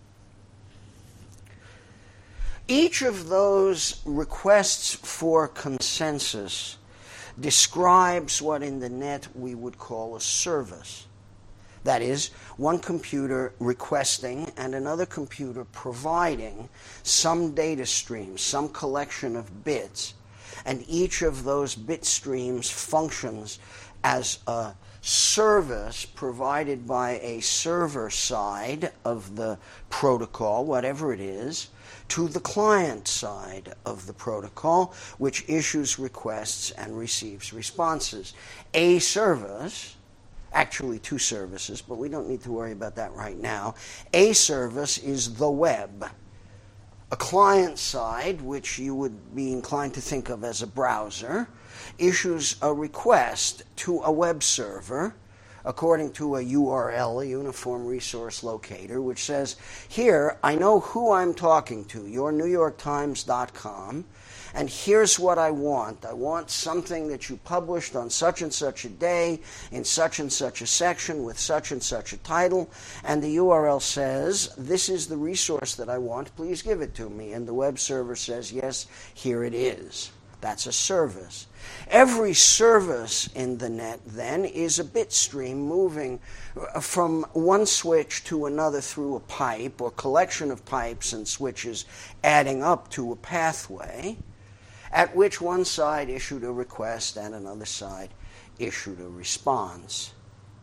Each of those requests for consensus describes what in the net we would call a service. That is, one computer requesting and another computer providing some data stream, some collection of bits and each of those bit streams functions as a service provided by a server side of the protocol, whatever it is, to the client side of the protocol, which issues requests and receives responses. A service, actually two services, but we don't need to worry about that right now. A service is the web. A client side, which you would be inclined to think of as a browser, issues a request to a web server according to a U R L, a Uniform Resource Locator, which says, here, I know who I'm talking to, your New York Times dot com, and here's what I want. I want something that you published on such and such a day, in such and such a section, with such and such a title, and the U R L says, this is the resource that I want, please give it to me. And the web server says, yes, here it is. That's a service. Every service in the net, then, is a bit stream moving from one switch to another through a pipe or collection of pipes and switches adding up to a pathway, at which one side issued a request and another side issued a response.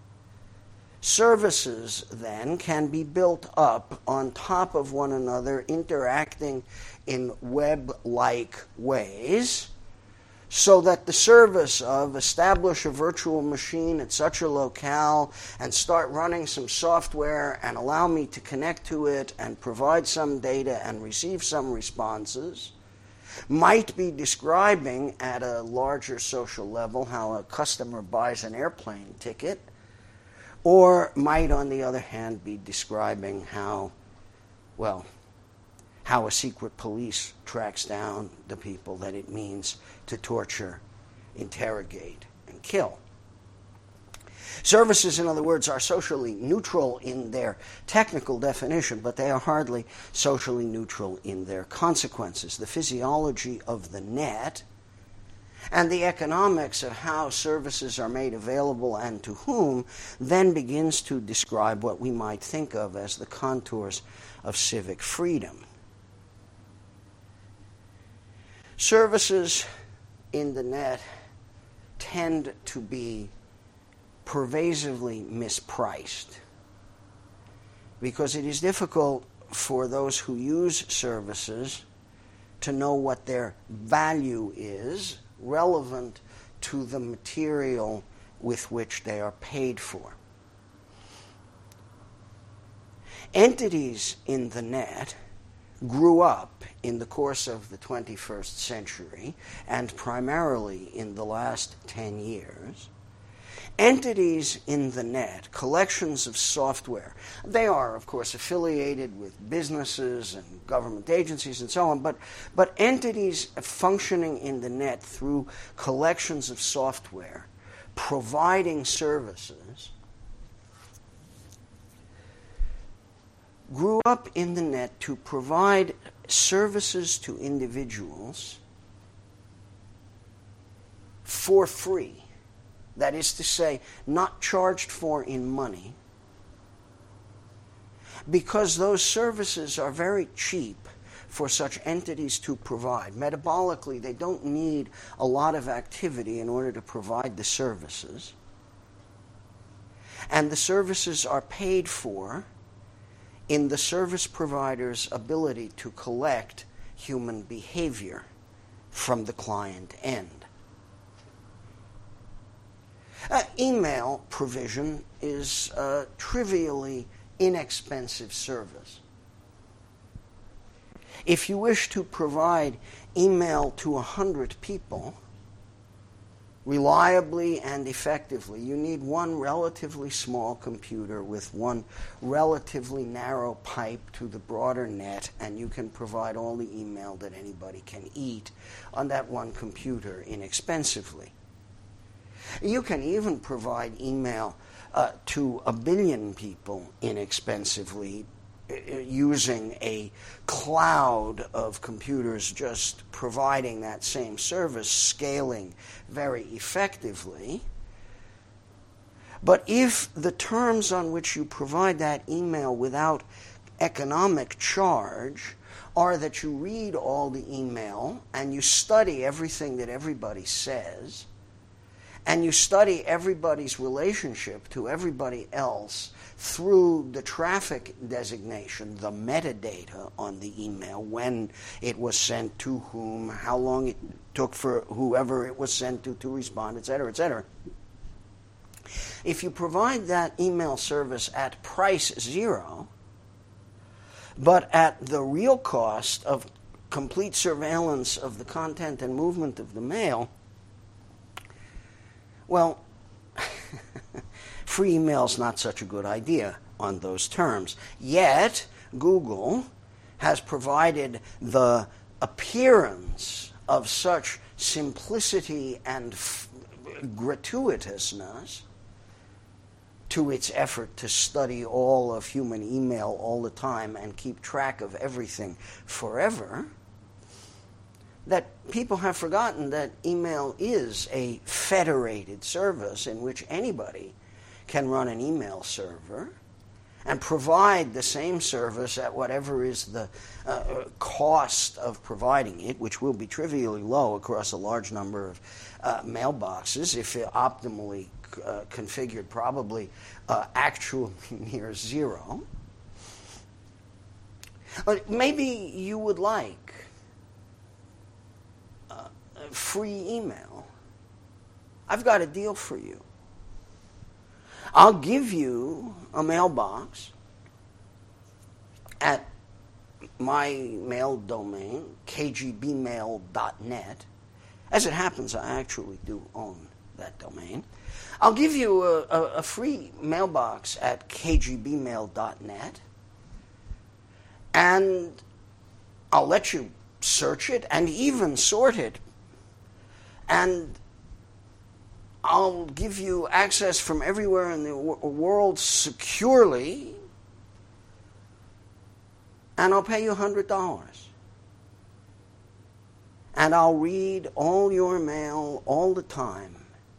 Services, then, can be built up on top of one another, interacting in web-like ways, so that the service of establish a virtual machine at such a locale and start running some software and allow me to connect to it and provide some data and receive some responses might be describing at a larger social level how a customer buys an airplane ticket, or might, on the other hand, be describing how, well, how a secret police tracks down the people that it means to torture, interrogate, and kill. Services, in other words, are socially neutral in their technical definition, but they are hardly socially neutral in their consequences. The physiology of the net and the economics of how services are made available and to whom then begins to describe what we might think of as the contours of civic freedom. Services in the net tend to be pervasively mispriced because it is difficult for those who use services to know what their value is relevant to the material with which they are paid for. Entities in the net grew up in the course of the twenty-first century, and primarily in the last ten years. Entities in the net, collections of software, they are, of course, affiliated with businesses and government agencies and so on, but, but entities functioning in the net through collections of software, providing services, grew up in the net to provide services to individuals for free. That is to say, not charged for in money, because those services are very cheap for such entities to provide. Metabolically, they don't need a lot of activity in order to provide the services. And the services are paid for in the service provider's ability to collect human behavior from the client end. Uh, email provision is a trivially inexpensive service. If you wish to provide email to one hundred people, reliably and effectively, you need one relatively small computer with one relatively narrow pipe to the broader net, and you can provide all the email that anybody can eat on that one computer inexpensively. You can even provide email uh, to a billion people inexpensively using a cloud of computers just providing that same service, scaling very effectively. But if the terms on which you provide that email without economic charge are that you read all the email and you study everything that everybody says, and you study everybody's relationship to everybody else through the traffic designation, the metadata on the email, when it was sent to whom, how long it took for whoever it was sent to to respond, et cetera, et cetera. If you provide that email service at price zero, but at the real cost of complete surveillance of the content and movement of the mail, well, free email is not such a good idea on those terms. Yet, Google has provided the appearance of such simplicity and f- gratuitousness to its effort to study all of human email all the time and keep track of everything forever, that people have forgotten that email is a federated service in which anybody can run an email server and provide the same service at whatever is the uh, cost of providing it, which will be trivially low across a large number of uh, mailboxes, if optimally uh, configured, probably uh, actually near zero. But maybe you would like uh, free email. I've got a deal for you. I'll give you a mailbox at my mail domain, k g b mail dot net. As it happens, I actually do own that domain. I'll give you a, a, a free mailbox at k g b mail dot net, and I'll let you search it and even sort it, and I'll give you access from everywhere in the world securely, and I'll pay you one hundred dollars. And I'll read all your mail all the time.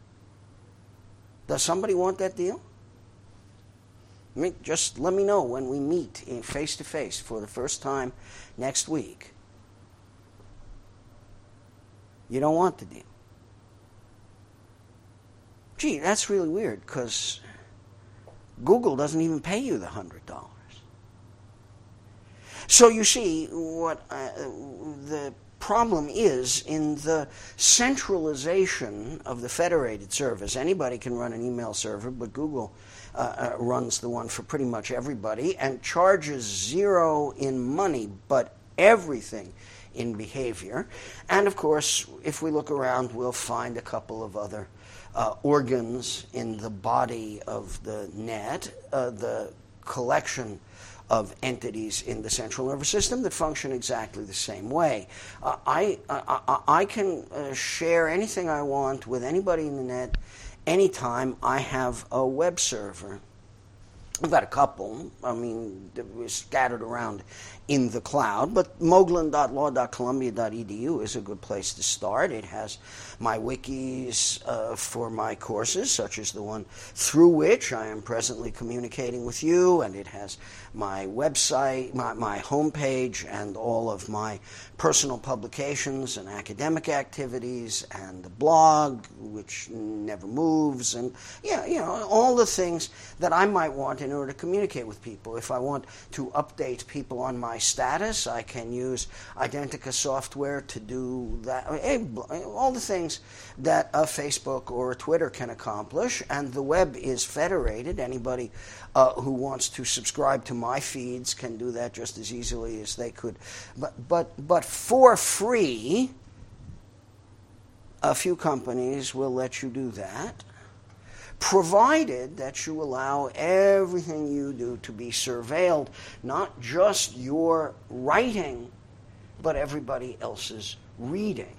Does somebody want that deal? I mean, just let me know when we meet face-to-face for the first time next week. You don't want the deal. Gee, that's really weird, because Google doesn't even pay you the one hundred dollars. So you see, what uh, the problem is in the centralization of the federated service. Anybody can run an email server, but Google uh, uh, runs the one for pretty much everybody and charges zero in money, but everything in behavior. And of course, if we look around, we'll find a couple of other Uh, organs in the body of the net, uh, the collection of entities in the central nervous system that function exactly the same way. Uh, I, I, I can uh, share anything I want with anybody in the net anytime. I have a web server. I've got a couple. I mean, we're scattered around in the cloud, but moglen dot law dot columbia dot e d u is a good place to start. It has my wikis uh, for my courses, such as the one through which I am presently communicating with you, and it has my website, my, my homepage, and all of my personal publications and academic activities, and the blog, which never moves, and yeah, you know, all the things that I might want in order to communicate with people. If I want to update people on my status, I can use Identica software to do that. All the things that a Facebook or a Twitter can accomplish, and the web is federated. Anybody uh, who wants to subscribe to my feeds can do that just as easily as they could. But but but for free, a few companies will let you do that, provided that you allow everything you do to be surveilled, not just your writing, but everybody else's reading.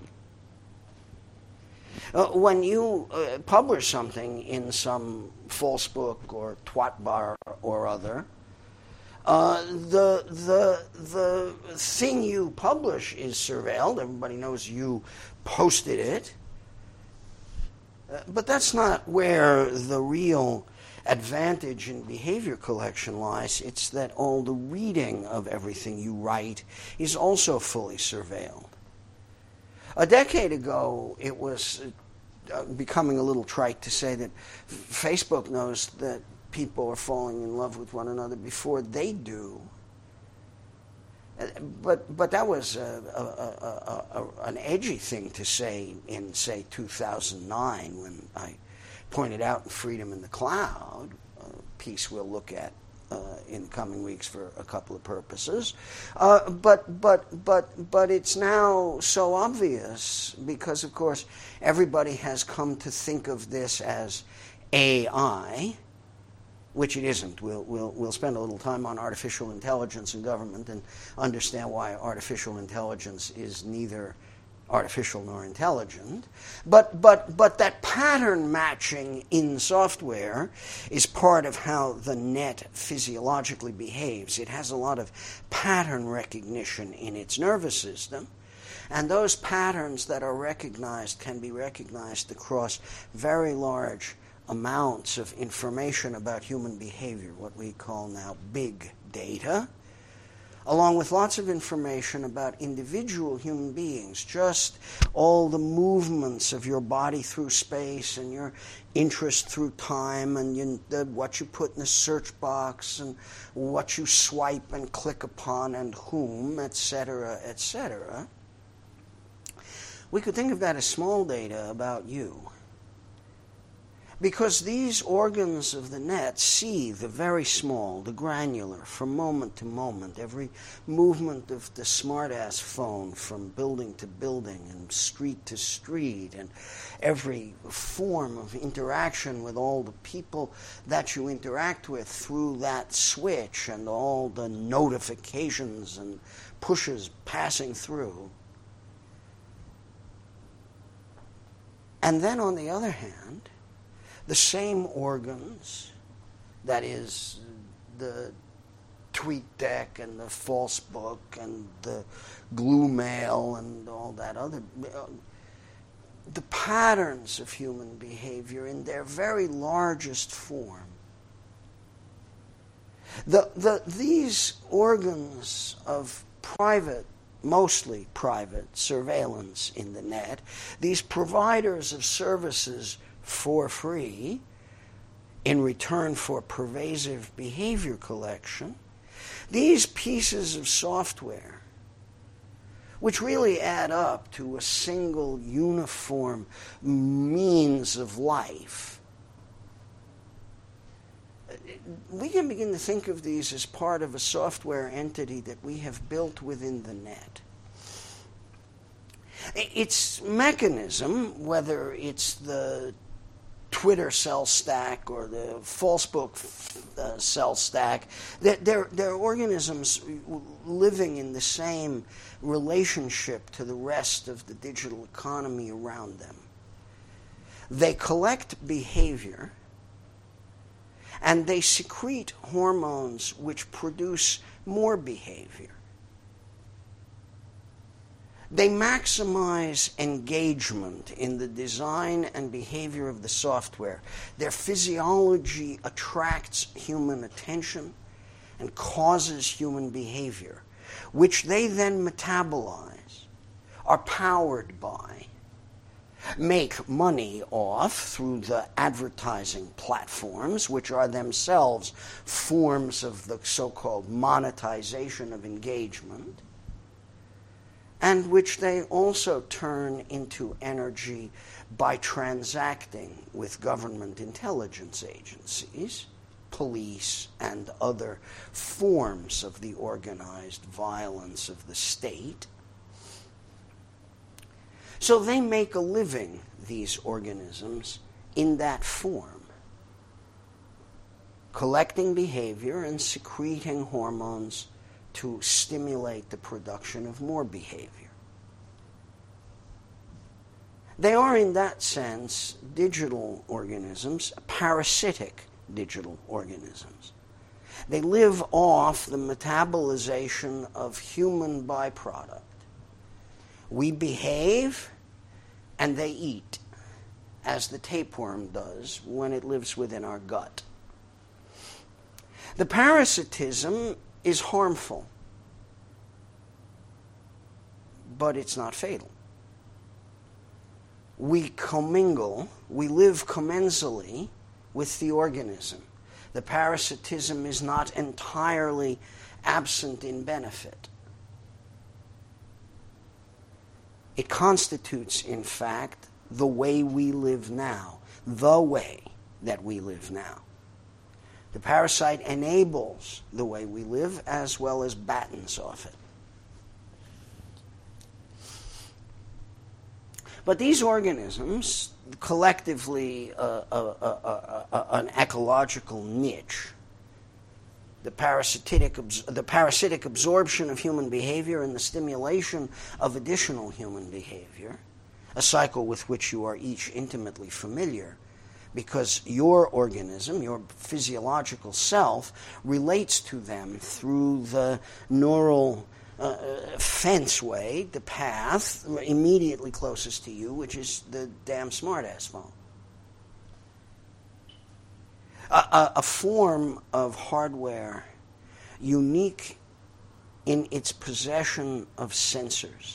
Uh, when you uh, publish something in some false book or twat bar or other, uh, the the the thing you publish is surveilled. Everybody knows you posted it. Uh, but that's not where the real advantage in behavior collection lies, it's that all the reading of everything you write is also fully surveilled. A decade ago, it was uh, becoming a little trite to say that Facebook knows that people are falling in love with one another before they do. But but that was a, a, a, a, an edgy thing to say in, say, two thousand nine, when I pointed out in Freedom in the Cloud, a piece we'll look at uh, in coming weeks for a couple of purposes. Uh, but but but but it's now so obvious because, of course, everybody has come to think of this as A I, which it isn't. We'll, we'll, we'll spend a little time on artificial intelligence in government and understand why artificial intelligence is neither artificial nor intelligent. But, but, but that pattern matching in software is part of how the net physiologically behaves. It has a lot of pattern recognition in its nervous system. And those patterns that are recognized can be recognized across very large amounts of information about human behavior, what we call now big data, along with lots of information about individual human beings, just all the movements of your body through space and your interest through time and you, the, what you put in the search box and what you swipe and click upon and whom, et cetera, et cetera. We could think of that as small data about you. Because these organs of the net see the very small, the granular, from moment to moment, every movement of the smart-ass phone from building to building and street to street, and every form of interaction with all the people that you interact with through that switch, and all the notifications and pushes passing through. And then on the other hand, the same organs, that is, the TweetDeck and the Falsebook and the glue mail and all that other, uh, the patterns of human behavior in their very largest form. The, the, these organs of private, mostly private surveillance in the net, these providers of services for free in return for pervasive behavior collection, these pieces of software, which really add up to a single uniform means of life, we can begin to think of these as part of a software entity that we have built within the net. Its mechanism, whether it's the Twitter cell stack or the Falsebook uh, cell stack, they're, they're organisms living in the same relationship to the rest of the digital economy around them. They collect behavior, and they secrete hormones which produce more behavior. They maximize engagement in the design and behavior of the software. Their physiology attracts human attention and causes human behavior, which they then metabolize, are powered by, make money off through the advertising platforms, which are themselves forms of the so-called monetization of engagement, and which they also turn into energy by transacting with government intelligence agencies, police, and other forms of the organized violence of the state. So they make a living, these organisms, in that form, collecting behavior and secreting hormones to stimulate the production of more behavior. They are, in that sense, digital organisms, parasitic digital organisms. They live off the metabolization of human byproduct. We behave, and they eat, as the tapeworm does when it lives within our gut. The parasitism is harmful, but it's not fatal. We commingle, we live commensally with the organism. The parasitism is not entirely absent in benefit. It constitutes, in fact, the way we live now, the way that we live now. The parasite enables the way we live as well as battens off it. But these organisms, collectively uh, uh, uh, uh, uh, an ecological niche, the parasitic, the parasitic absorption of human behavior and the stimulation of additional human behavior, a cycle with which you are each intimately familiar, because your organism, your physiological self, relates to them through the neural uh, fence way, the path immediately closest to you, which is the damn smartass phone. A, a, a form of hardware unique in its possession of sensors.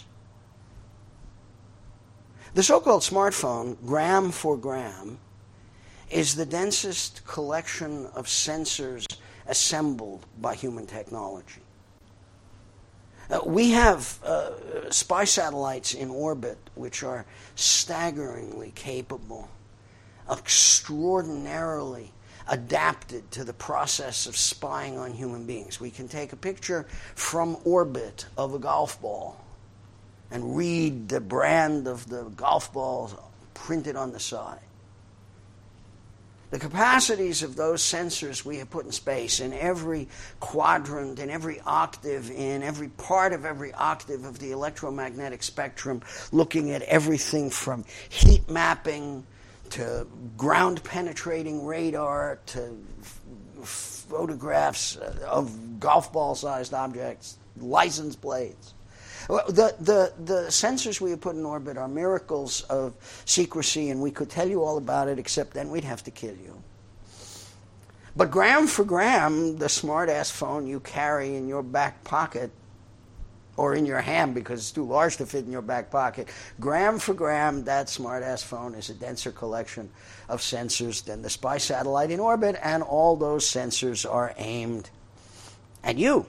The so-called smartphone, gram for gram, is the densest collection of sensors assembled by human technology. Uh, we have uh, spy satellites in orbit which are staggeringly capable, extraordinarily adapted to the process of spying on human beings. We can take a picture from orbit of a golf ball and read the brand of the golf ball printed on the side. The capacities of those sensors we have put in space, in every quadrant, in every octave, in every part of every octave of the electromagnetic spectrum, looking at everything from heat mapping to ground-penetrating radar to f- photographs of golf ball-sized objects, license plates. The, the, the sensors we have put in orbit are miracles of secrecy, and we could tell you all about it, except then we'd have to kill you. But gram for gram, the smart-ass phone you carry in your back pocket, or in your hand because it's too large to fit in your back pocket, gram for gram, that smart-ass phone is a denser collection of sensors than the spy satellite in orbit, and all those sensors are aimed at you.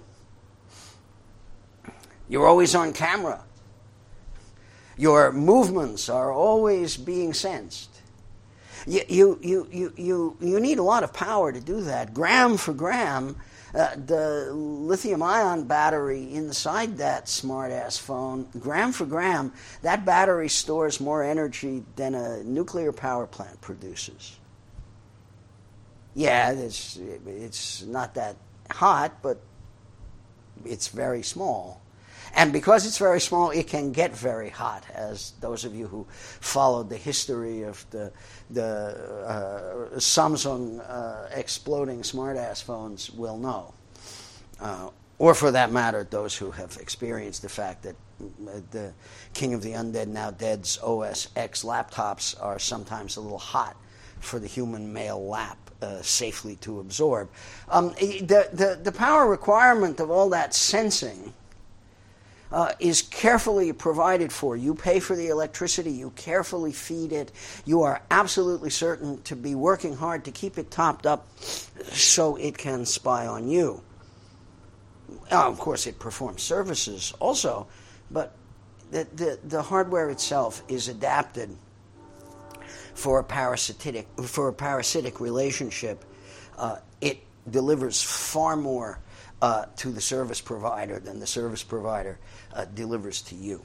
You're always on camera. Your movements are always being sensed. You, you, you, you, you, you need a lot of power to do that. Gram for gram, uh, the lithium-ion battery inside that smart-ass phone, gram for gram, that battery stores more energy than a nuclear power plant produces. Yeah, it's, it's not that hot, but it's very small. And because it's very small, it can get very hot, as those of you who followed the history of the, the uh, Samsung uh, exploding smartass phones will know. Uh, or for that matter, those who have experienced the fact that the King of the Undead Now Dead's O S X laptops are sometimes a little hot for the human male lap uh, safely to absorb. Um, the, the, the power requirement of all that sensing Uh, is carefully provided for. You pay for the electricity, you carefully feed it, you are absolutely certain to be working hard to keep it topped up so it can spy on you. Uh, of course, it performs services also, but the, the, the hardware itself is adapted for a parasitic, for a parasitic relationship. Uh, it delivers far more Uh, to the service provider than the service provider uh, delivers to you.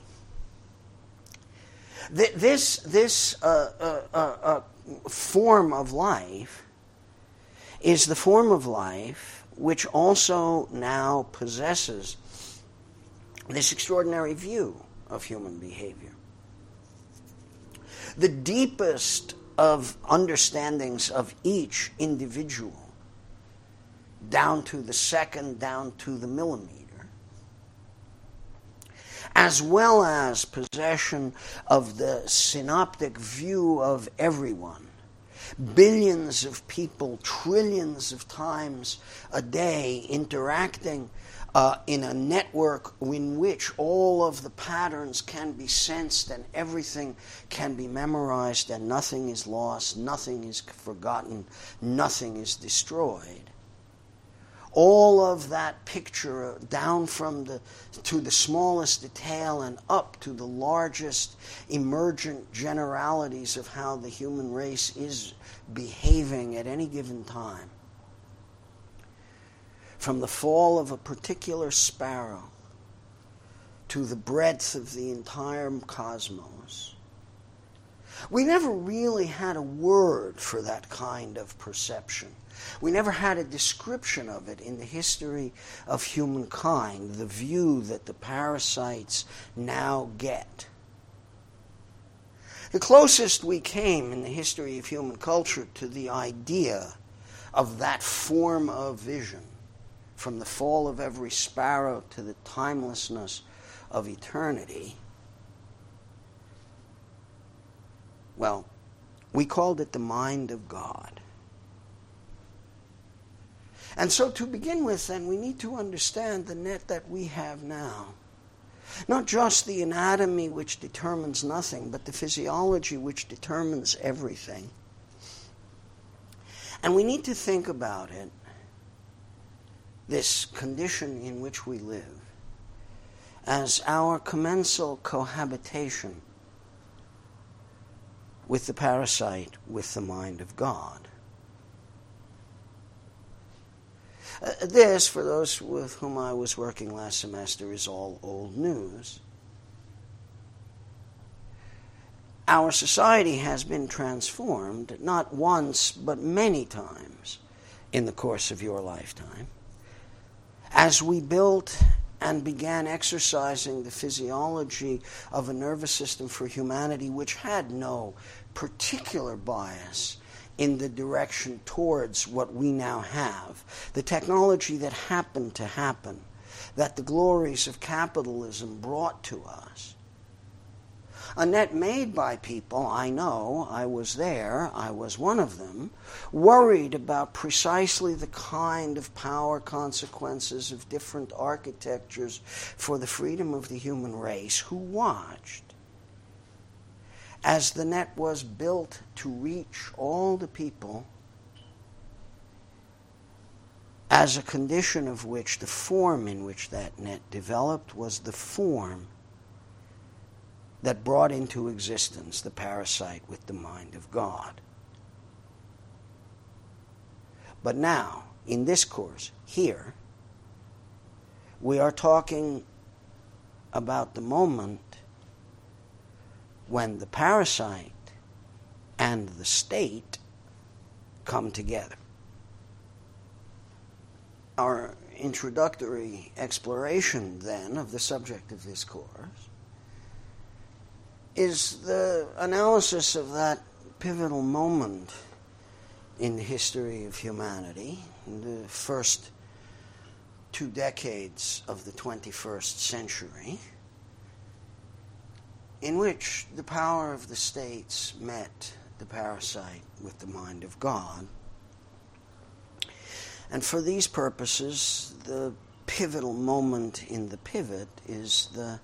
Th- this this uh, uh, uh, uh, form of life is the form of life which also now possesses this extraordinary view of human behavior. The deepest of understandings of each individual, down to the second, down to the millimeter, as well as possession of the synoptic view of everyone, billions of people, trillions of times a day interacting uh, in a network in which all of the patterns can be sensed and everything can be memorized and nothing is lost, nothing is forgotten, nothing is destroyed. All of that picture down from the to the smallest detail and up to the largest emergent generalities of how the human race is behaving at any given time. From the fall of a particular sparrow to the breadth of the entire cosmos. We never really had a word for that kind of perception. We never had a description of it in the history of humankind, the view that the parasites now get. The closest we came in the history of human culture to the idea of that form of vision, from the fall of every sparrow to the timelessness of eternity, well, we called it the mind of God. And so to begin with, then, we need to understand the net that we have now. Not just the anatomy which determines nothing, but the physiology which determines everything. And we need to think about it, this condition in which we live, as our commensal cohabitation with the parasite, with the mind of God. Uh, this, for those with whom I was working last semester, is all old news. Our society has been transformed, not once, but many times in the course of your lifetime, as we built and began exercising the physiology of a nervous system for humanity which had no particular bias in the direction towards what we now have. The technology that happened to happen, that the glories of capitalism brought to us. A net made by people, I know, I was there, I was one of them, worried about precisely the kind of power consequences of different architectures for the freedom of the human race, who watched as the net was built to reach all the people, as a condition of which the form in which that net developed was the form that brought into existence the parasite with the mind of God. But now, in this course, here, we are talking about the moment when the parasite and the state come together. Our introductory exploration, then, of the subject of this course is the analysis of that pivotal moment in the history of humanity, in the first two decades of the twenty-first century, in which the power of the states met the parasite with the mind of God. And for these purposes, the pivotal moment in the pivot is the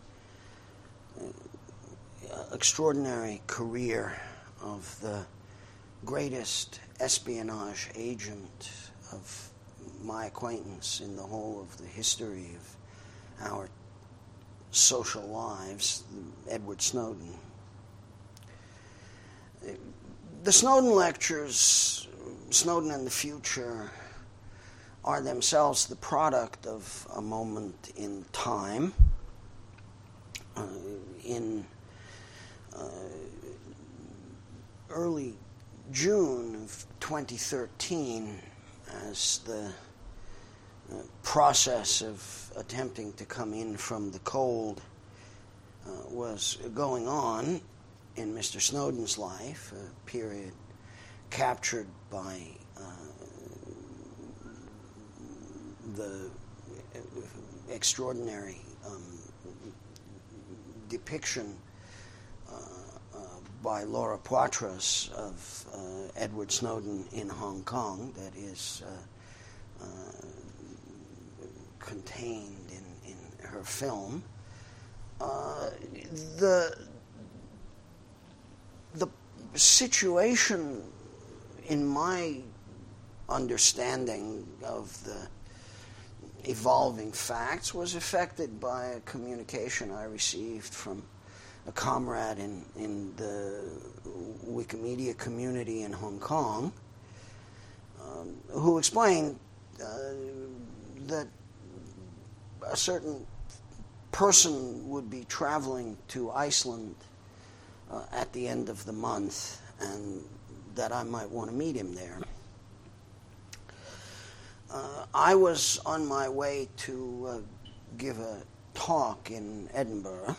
extraordinary career of the greatest espionage agent of my acquaintance in the whole of the history of our social lives, Edward Snowden. The Snowden lectures, Snowden and the Future, are themselves the product of a moment in time. Uh, in uh, early June of twenty thirteen, as the uh, process of attempting to come in from the cold uh, was going on in Mister Snowden's life, a period captured by uh, the extraordinary um, depiction uh, uh, by Laura Poitras of uh, Edward Snowden in Hong Kong that is uh, uh, contained in, in her film. Uh, the the situation, in my understanding of the evolving facts, was affected by a communication I received from a comrade in, in the Wikimedia community in Hong Kong, um, who explained uh, that a certain person would be traveling to Iceland uh, at the end of the month, and that I might want to meet him there. Uh, I was on my way to uh, give a talk in Edinburgh,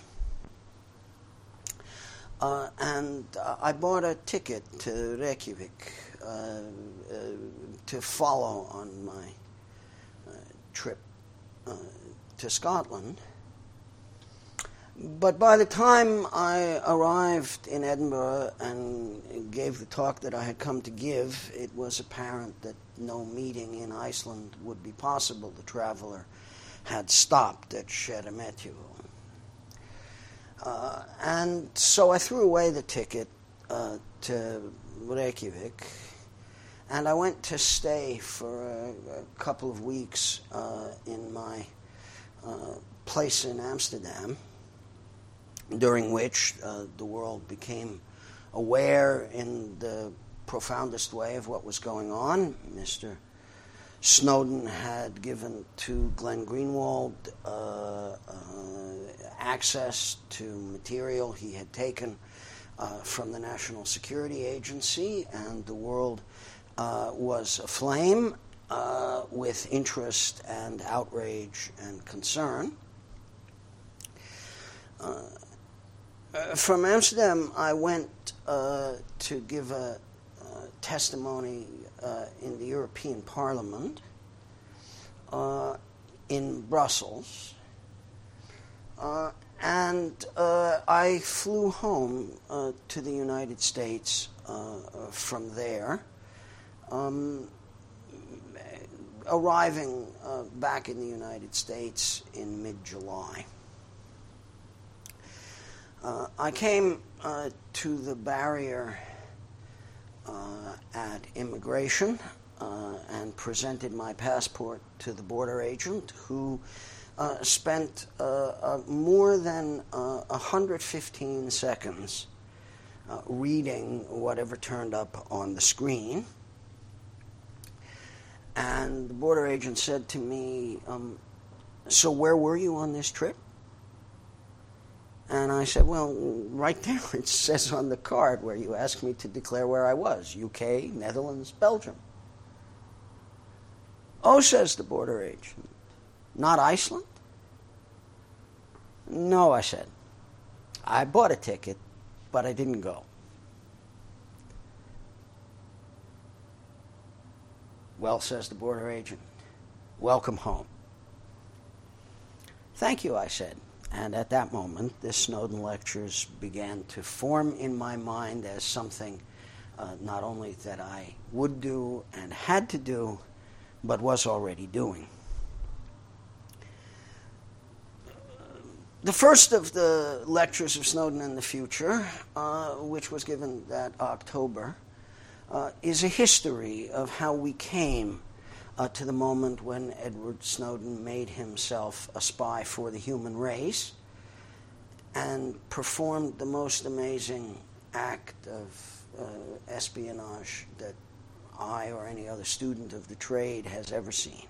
uh, and uh, I bought a ticket to Reykjavik uh, uh, to follow on my uh, trip uh, to Scotland. But by the time I arrived in Edinburgh and gave the talk that I had come to give, it was apparent that no meeting in Iceland would be possible. The traveler had stopped at Sheremetyevo. Uh, and so I threw away the ticket uh, to Reykjavik, and I went to stay for a, a couple of weeks uh, in my uh, place in Amsterdam, during which uh, the world became aware in the profoundest way of what was going on. Mister Snowden had given to Glenn Greenwald uh, uh, access to material he had taken uh, from the National Security Agency, and the world uh, was aflame uh, with interest and outrage and concern. Uh, Uh, from Amsterdam, I went uh, to give a uh, testimony uh, in the European Parliament uh, in Brussels, uh, and uh, I flew home uh, to the United States uh, from there, um, arriving uh, back in the United States in mid-July. Uh, I came uh, to the barrier uh, at immigration uh, and presented my passport to the border agent, who uh, spent uh, uh, more than uh, one hundred fifteen seconds uh, reading whatever turned up on the screen. And the border agent said to me, um, so where were you on this trip? And I said, well, right there it says on the card where you asked me to declare where I was, U K, Netherlands, Belgium. Oh, says the border agent, not Iceland? No, I said. I bought a ticket, but I didn't go. Well, says the border agent, welcome home. Thank you, I said. And at that moment, the Snowden lectures began to form in my mind as something uh, not only that I would do and had to do, but was already doing. The first of the lectures of Snowden in the Future, uh, which was given that October, uh, is a history of how we came Uh, to the moment when Edward Snowden made himself a spy for the human race and performed the most amazing act of uh, espionage that I or any other student of the trade has ever seen.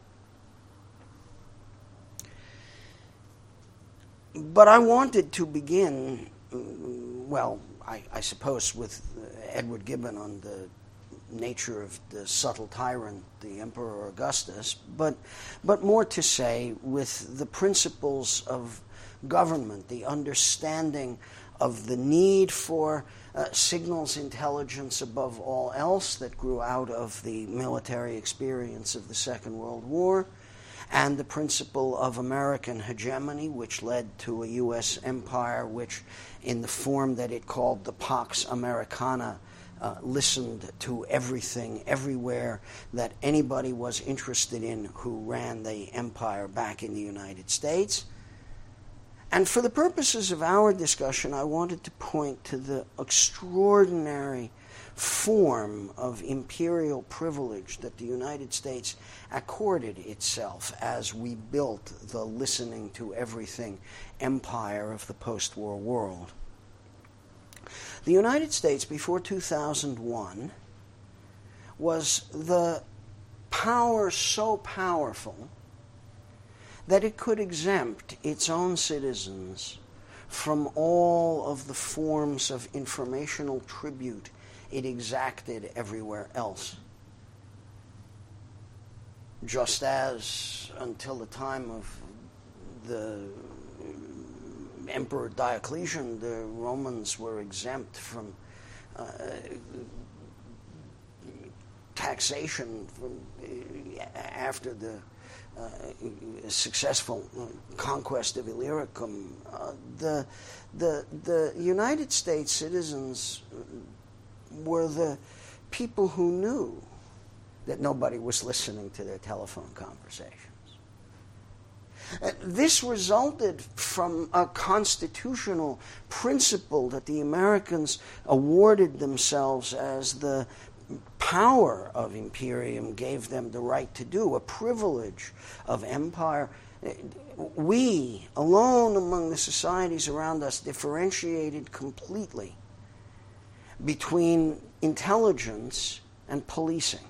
But I wanted to begin, well, I, I suppose with Edward Gibbon on the nature of the subtle tyrant, the Emperor Augustus, but but more to say with the principles of government, the understanding of the need for uh, signals intelligence above all else that grew out of the military experience of the Second World War, and the principle of American hegemony, which led to a U S empire which, in the form that it called the Pax Americana, uh, listened to everything, everywhere that anybody was interested in who ran the empire back in the United States. And for the purposes of our discussion, I wanted to point to the extraordinary form of imperial privilege that the United States accorded itself as we built the listening to everything empire of the post-war world. The United States, before two thousand one, was the power so powerful that it could exempt its own citizens from all of the forms of informational tribute it exacted everywhere else. Just as until the time of the Emperor Diocletian, the Romans were exempt from uh, taxation from, uh, after the uh, successful conquest of Illyricum. Uh, the, the, the United States citizens were the people who knew that nobody was listening to their telephone conversations. Uh, this resulted from a constitutional principle that the Americans awarded themselves as the power of imperium gave them the right to do, a privilege of empire. We, alone among the societies around us, differentiated completely between intelligence and policing.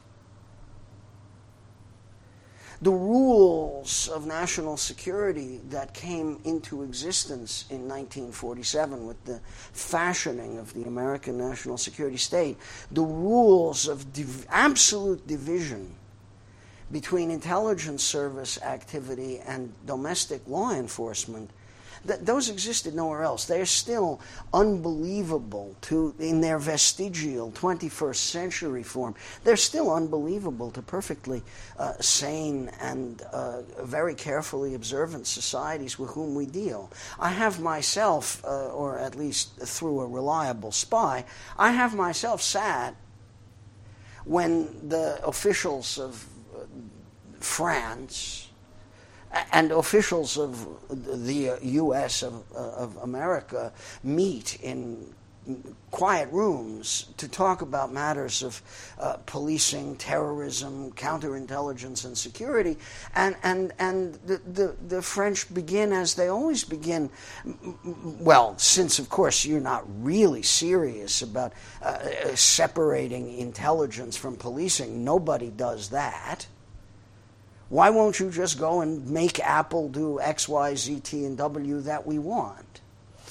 The rules of national security that came into existence in nineteen forty-seven with the fashioning of the American national security state, the rules of div- absolute division between intelligence service activity and domestic law enforcement, Th- those existed nowhere else. They are still unbelievable to in their vestigial twenty-first century form. They're still unbelievable to perfectly uh, sane and uh, very carefully observant societies with whom we deal. I have myself, uh, or at least through a reliable spy, I have myself sat when the officials of uh, France and officials of the U S of, of America meet in quiet rooms to talk about matters of uh, policing, terrorism, counterintelligence, and security. And and and the, the, the French begin as they always begin. Well, since of course you're not really serious about uh, separating intelligence from policing, nobody does that. Why won't you just go and make Apple do X, Y, Z, T, and W that we want?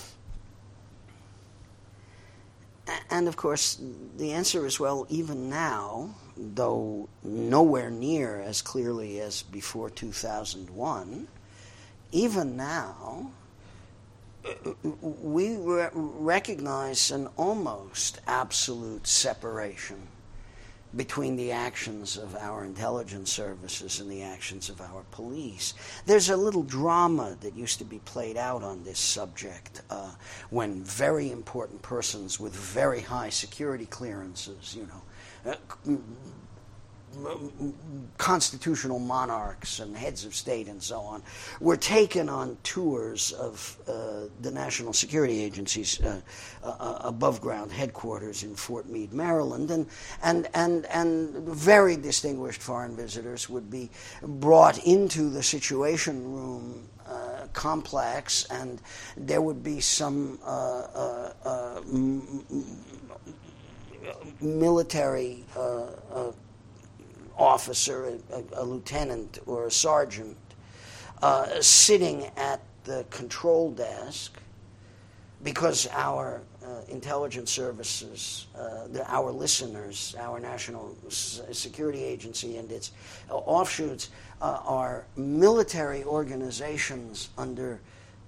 And of course, the answer is, well, even now, though nowhere near as clearly as before two thousand one, even now, we re- recognize an almost absolute separation between the actions of our intelligence services and the actions of our police. There's a little drama that used to be played out on this subject uh, when very important persons with very high security clearances, you know, uh, constitutional monarchs and heads of state and so on, were taken on tours of uh, the National Security Agency's uh, uh, above-ground headquarters in Fort Meade, Maryland, and, and, and, and very distinguished foreign visitors would be brought into the Situation Room uh, complex, and there would be some uh, uh, uh, m- m- military uh, uh, officer, a, a lieutenant or a sergeant, uh, sitting at the control desk because our uh, intelligence services, uh, the, our listeners, our National S- Security Agency and its uh, offshoots uh, are military organizations under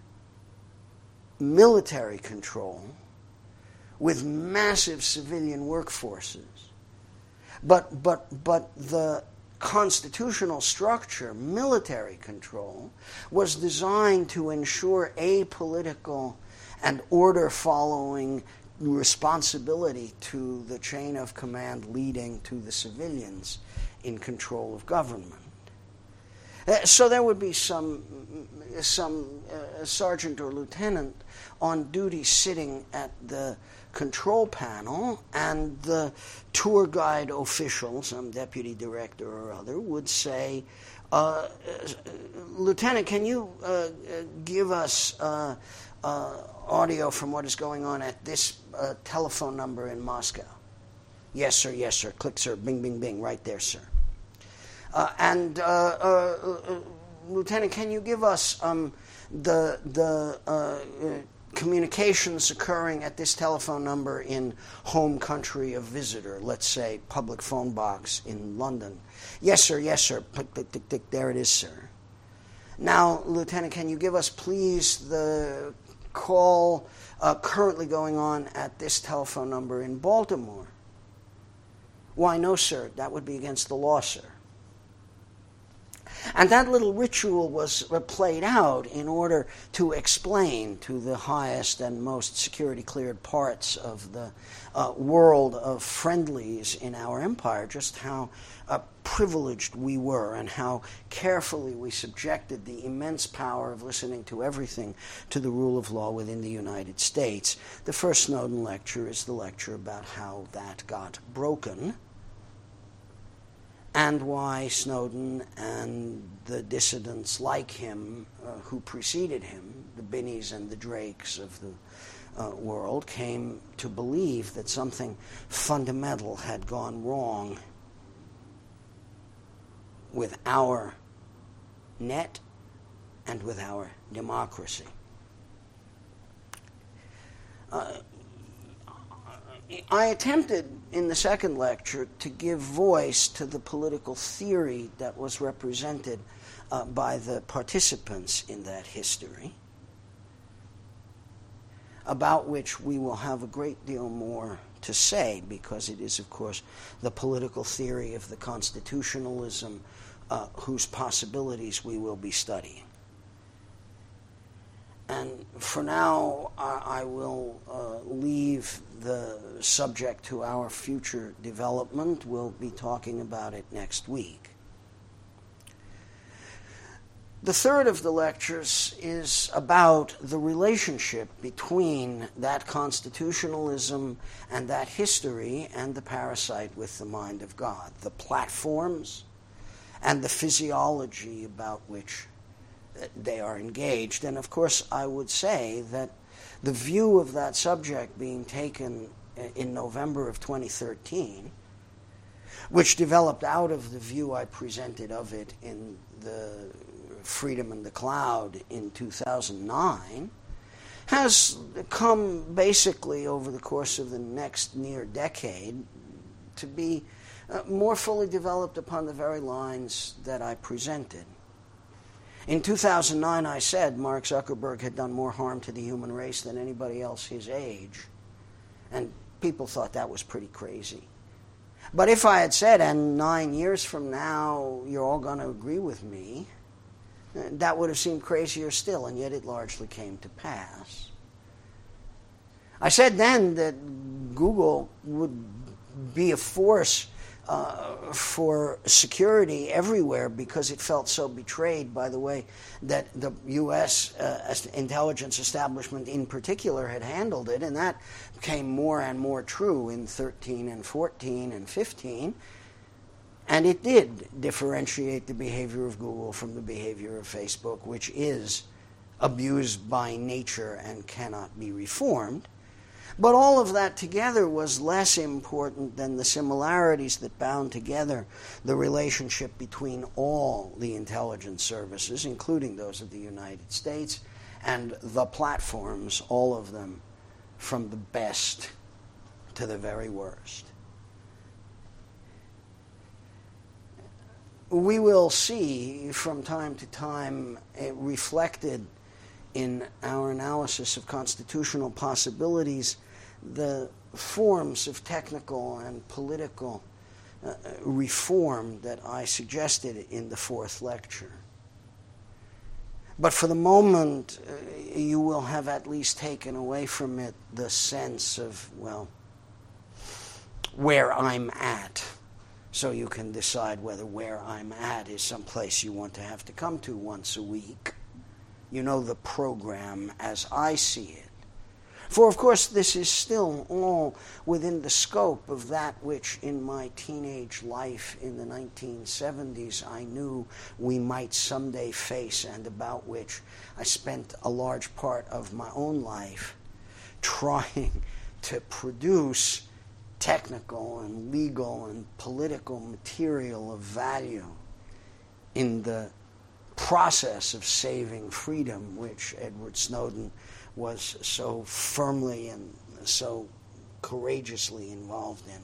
military control with massive civilian workforces. But but but the constitutional structure, military control, was designed to ensure apolitical and order-following responsibility to the chain of command leading to the civilians in control of government. Uh, so there would be some, some uh, sergeant or lieutenant on duty sitting at the control panel, and the tour guide official, some deputy director or other, would say, uh, Lieutenant, can you uh, give us uh, uh, audio from what is going on at this uh, telephone number in Moscow? Yes, sir, yes, sir. Click, sir. Bing, bing, bing. Right there, sir. Uh, and, uh, uh, uh, Lieutenant, can you give us um, the, the uh, uh, communications occurring at this telephone number in home country of visitor, let's say public phone box in London? Yes, sir, yes, sir. Click, click, click, click. There it is, sir. Now, Lieutenant, can you give us, please, the call uh, currently going on at this telephone number in Baltimore? Why, no, sir. That would be against the law, sir. And that little ritual was played out in order to explain to the highest and most security-cleared parts of the uh, world of friendlies in our empire just how uh, privileged we were and how carefully we subjected the immense power of listening to everything to the rule of law within the United States. The first Snowden lecture is the lecture about how that got broken, and why Snowden and the dissidents like him uh, who preceded him, the Binnies and the Drakes of the uh, world, came to believe that something fundamental had gone wrong with our net and with our democracy. Uh, I attempted in the second lecture to give voice to the political theory that was represented uh, by the participants in that history, about which we will have a great deal more to say, because it is, of course, the political theory of the constitutionalism uh, whose possibilities we will be studying. And for now, I, I will uh, leave the subject to our future development. We'll be talking about it next week. The third of the lectures is about the relationship between that constitutionalism and that history and the parasite with the mind of God, the platforms and the physiology about which they are engaged. And of course, I would say that the view of that subject being taken in November of twenty thirteen, which developed out of the view I presented of it in the Freedom in the Cloud in two thousand nine, has come basically over the course of the next near decade to be uh, more fully developed upon the very lines that I presented. In two thousand nine, I said Mark Zuckerberg had done more harm to the human race than anybody else his age, and people thought that was pretty crazy. But if I had said, and nine years from now, you're all going to agree with me, that would have seemed crazier still, and yet it largely came to pass. I said then that Google would be a force Uh, for security everywhere because it felt so betrayed by the way that the U S uh, intelligence establishment in particular had handled it, and that became more and more true in thirteen and fourteen and fifteen, and it did differentiate the behavior of Google from the behavior of Facebook, which is abused by nature and cannot be reformed. But all of that together was less important than the similarities that bound together the relationship between all the intelligence services, including those of the United States, and the platforms, all of them, from the best to the very worst. We will see from time to time it reflected in our analysis of constitutional possibilities the forms of technical and political uh, reform that I suggested in the fourth lecture. But for the moment, uh, you will have at least taken away from it the sense of, well, where I'm at. So you can decide whether where I'm at is someplace you want to have to come to once a week. You know the program as I see it. For, of course, this is still all within the scope of that which in my teenage life in the nineteen seventies I knew we might someday face, and about which I spent a large part of my own life trying to produce technical and legal and political material of value in the process of saving freedom, which Edward Snowden was so firmly and so courageously involved in.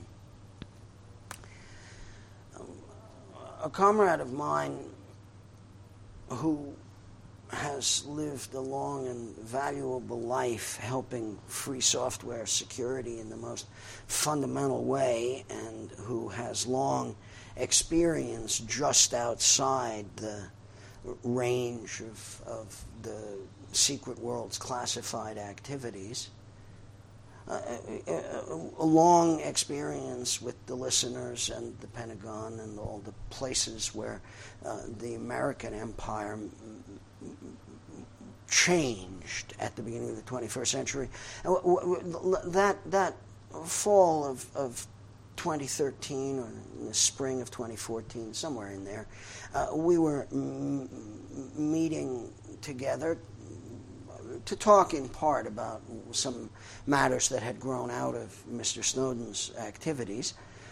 Um, a comrade of mine who has lived a long and valuable life helping free software security in the most fundamental way, and who has long experience just outside the range of, of the secret world's classified activities, uh, a, a long experience with the listeners and the Pentagon and all the places where uh, the American empire m- m- changed at the beginning of the twenty-first century. That, that fall of, of twenty thirteen or in the spring of twenty fourteen, somewhere in there, uh, we were m- meeting together to talk in part about some matters that had grown out of Mister Snowden's activities.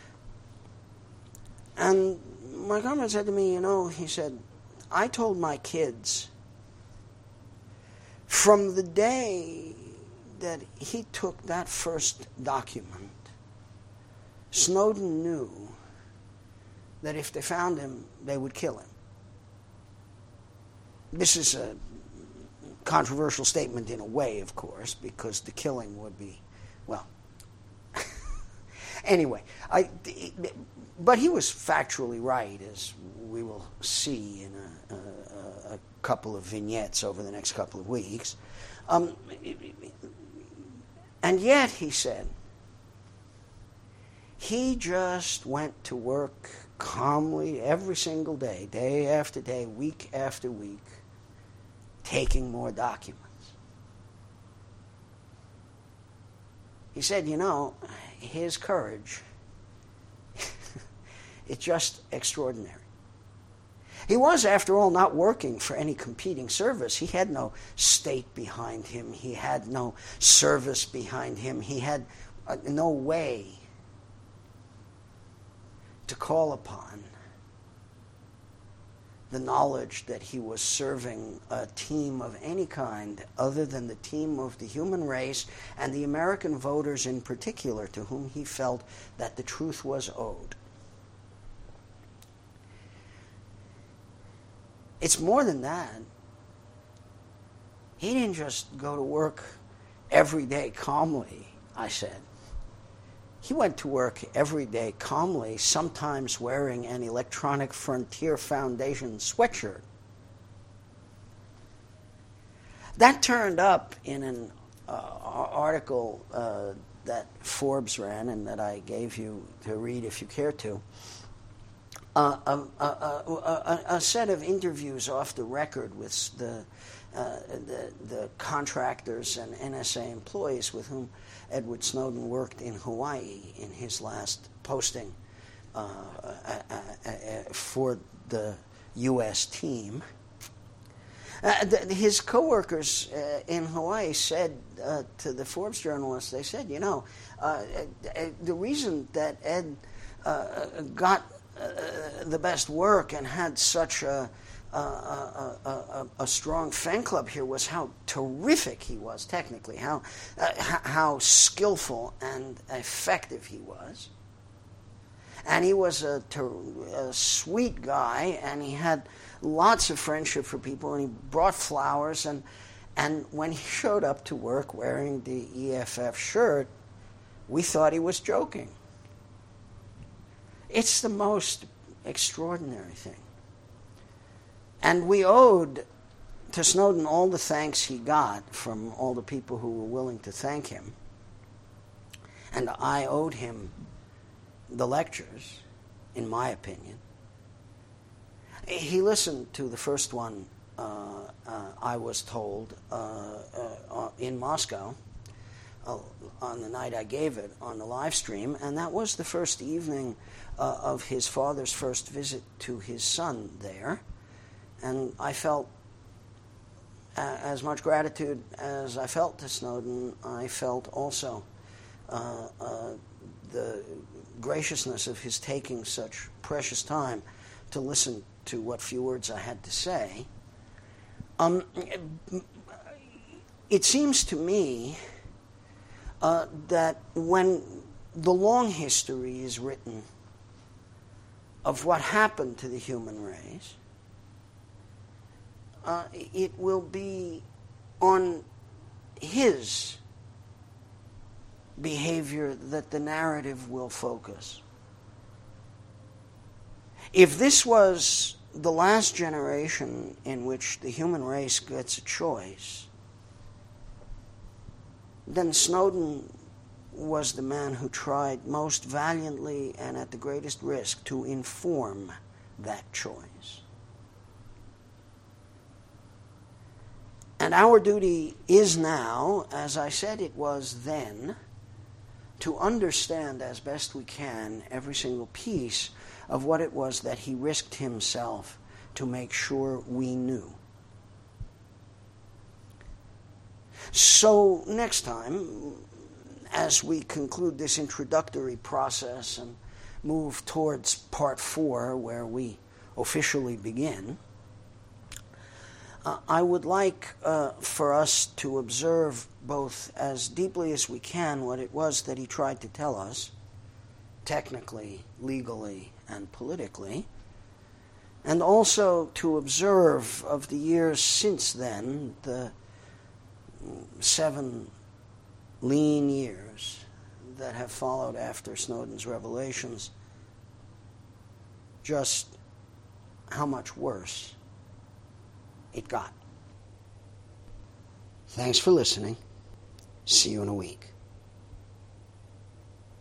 And my comrade said to me, you know, he said, I told my kids from the day that he took that first document, Snowden knew that if they found him, they would kill him. This is a controversial statement in a way, of course, because the killing would be, well, anyway, I, but he was factually right, as we will see in a, a, a couple of vignettes over the next couple of weeks. Um, and yet, he said, he just went to work calmly every single day, day after day, week after week, taking more documents. He said, you know, his courage, it's just extraordinary. He was, after all, not working for any competing service. He had no state behind him. He had no service behind him. He had uh, no way to call upon the knowledge that he was serving a team of any kind other than the team of the human race and the American voters in particular, to whom he felt that the truth was owed. It's more than that. He didn't just go to work every day calmly, I said. He went to work every day calmly, sometimes wearing an Electronic Frontier Foundation sweatshirt. That turned up in an uh, article uh, that Forbes ran and that I gave you to read if you care to. Uh, a, a, a, a set of interviews off the record with the, uh, the, the contractors and N S A employees with whom Edward Snowden worked in Hawaii in his last posting uh, uh, uh, uh, for the U S team. Uh, the, his coworkers uh, in Hawaii said uh, to the Forbes journalists, they said, you know, uh, uh, the reason that Ed uh, got uh, the best work and had such a A, a, a, a strong fan club here was how terrific he was technically, how uh, how skillful and effective he was. And he was a, a sweet guy, and he had lots of friendship for people, and he brought flowers, and and when he showed up to work wearing the E F F shirt, we thought he was joking. It's the most extraordinary thing. And we owed to Snowden all the thanks he got from all the people who were willing to thank him. And I owed him the lectures, in my opinion. He listened to the first one, uh, uh, I was told, uh, uh, in Moscow, uh, on the night I gave it on the live stream, and that was the first evening uh, of his father's first visit to his son there. And I felt uh, as much gratitude as I felt to Snowden, I felt also uh, uh, the graciousness of his taking such precious time to listen to what few words I had to say. Um, it seems to me uh, that when the long history is written of what happened to the human race, uh, it will be on his behavior that the narrative will focus. If this was the last generation in which the human race gets a choice, then Snowden was the man who tried most valiantly and at the greatest risk to inform that choice. And our duty is now, as I said it was then, to understand as best we can every single piece of what it was that he risked himself to make sure we knew. So next time, as we conclude this introductory process and move towards part four, where we officially begin, uh, I would like uh, for us to observe both as deeply as we can what it was that he tried to tell us, technically, legally, and politically, and also to observe of the years since then, the seven lean years that have followed after Snowden's revelations, just how much worse it got. Thanks for listening. See you in a week.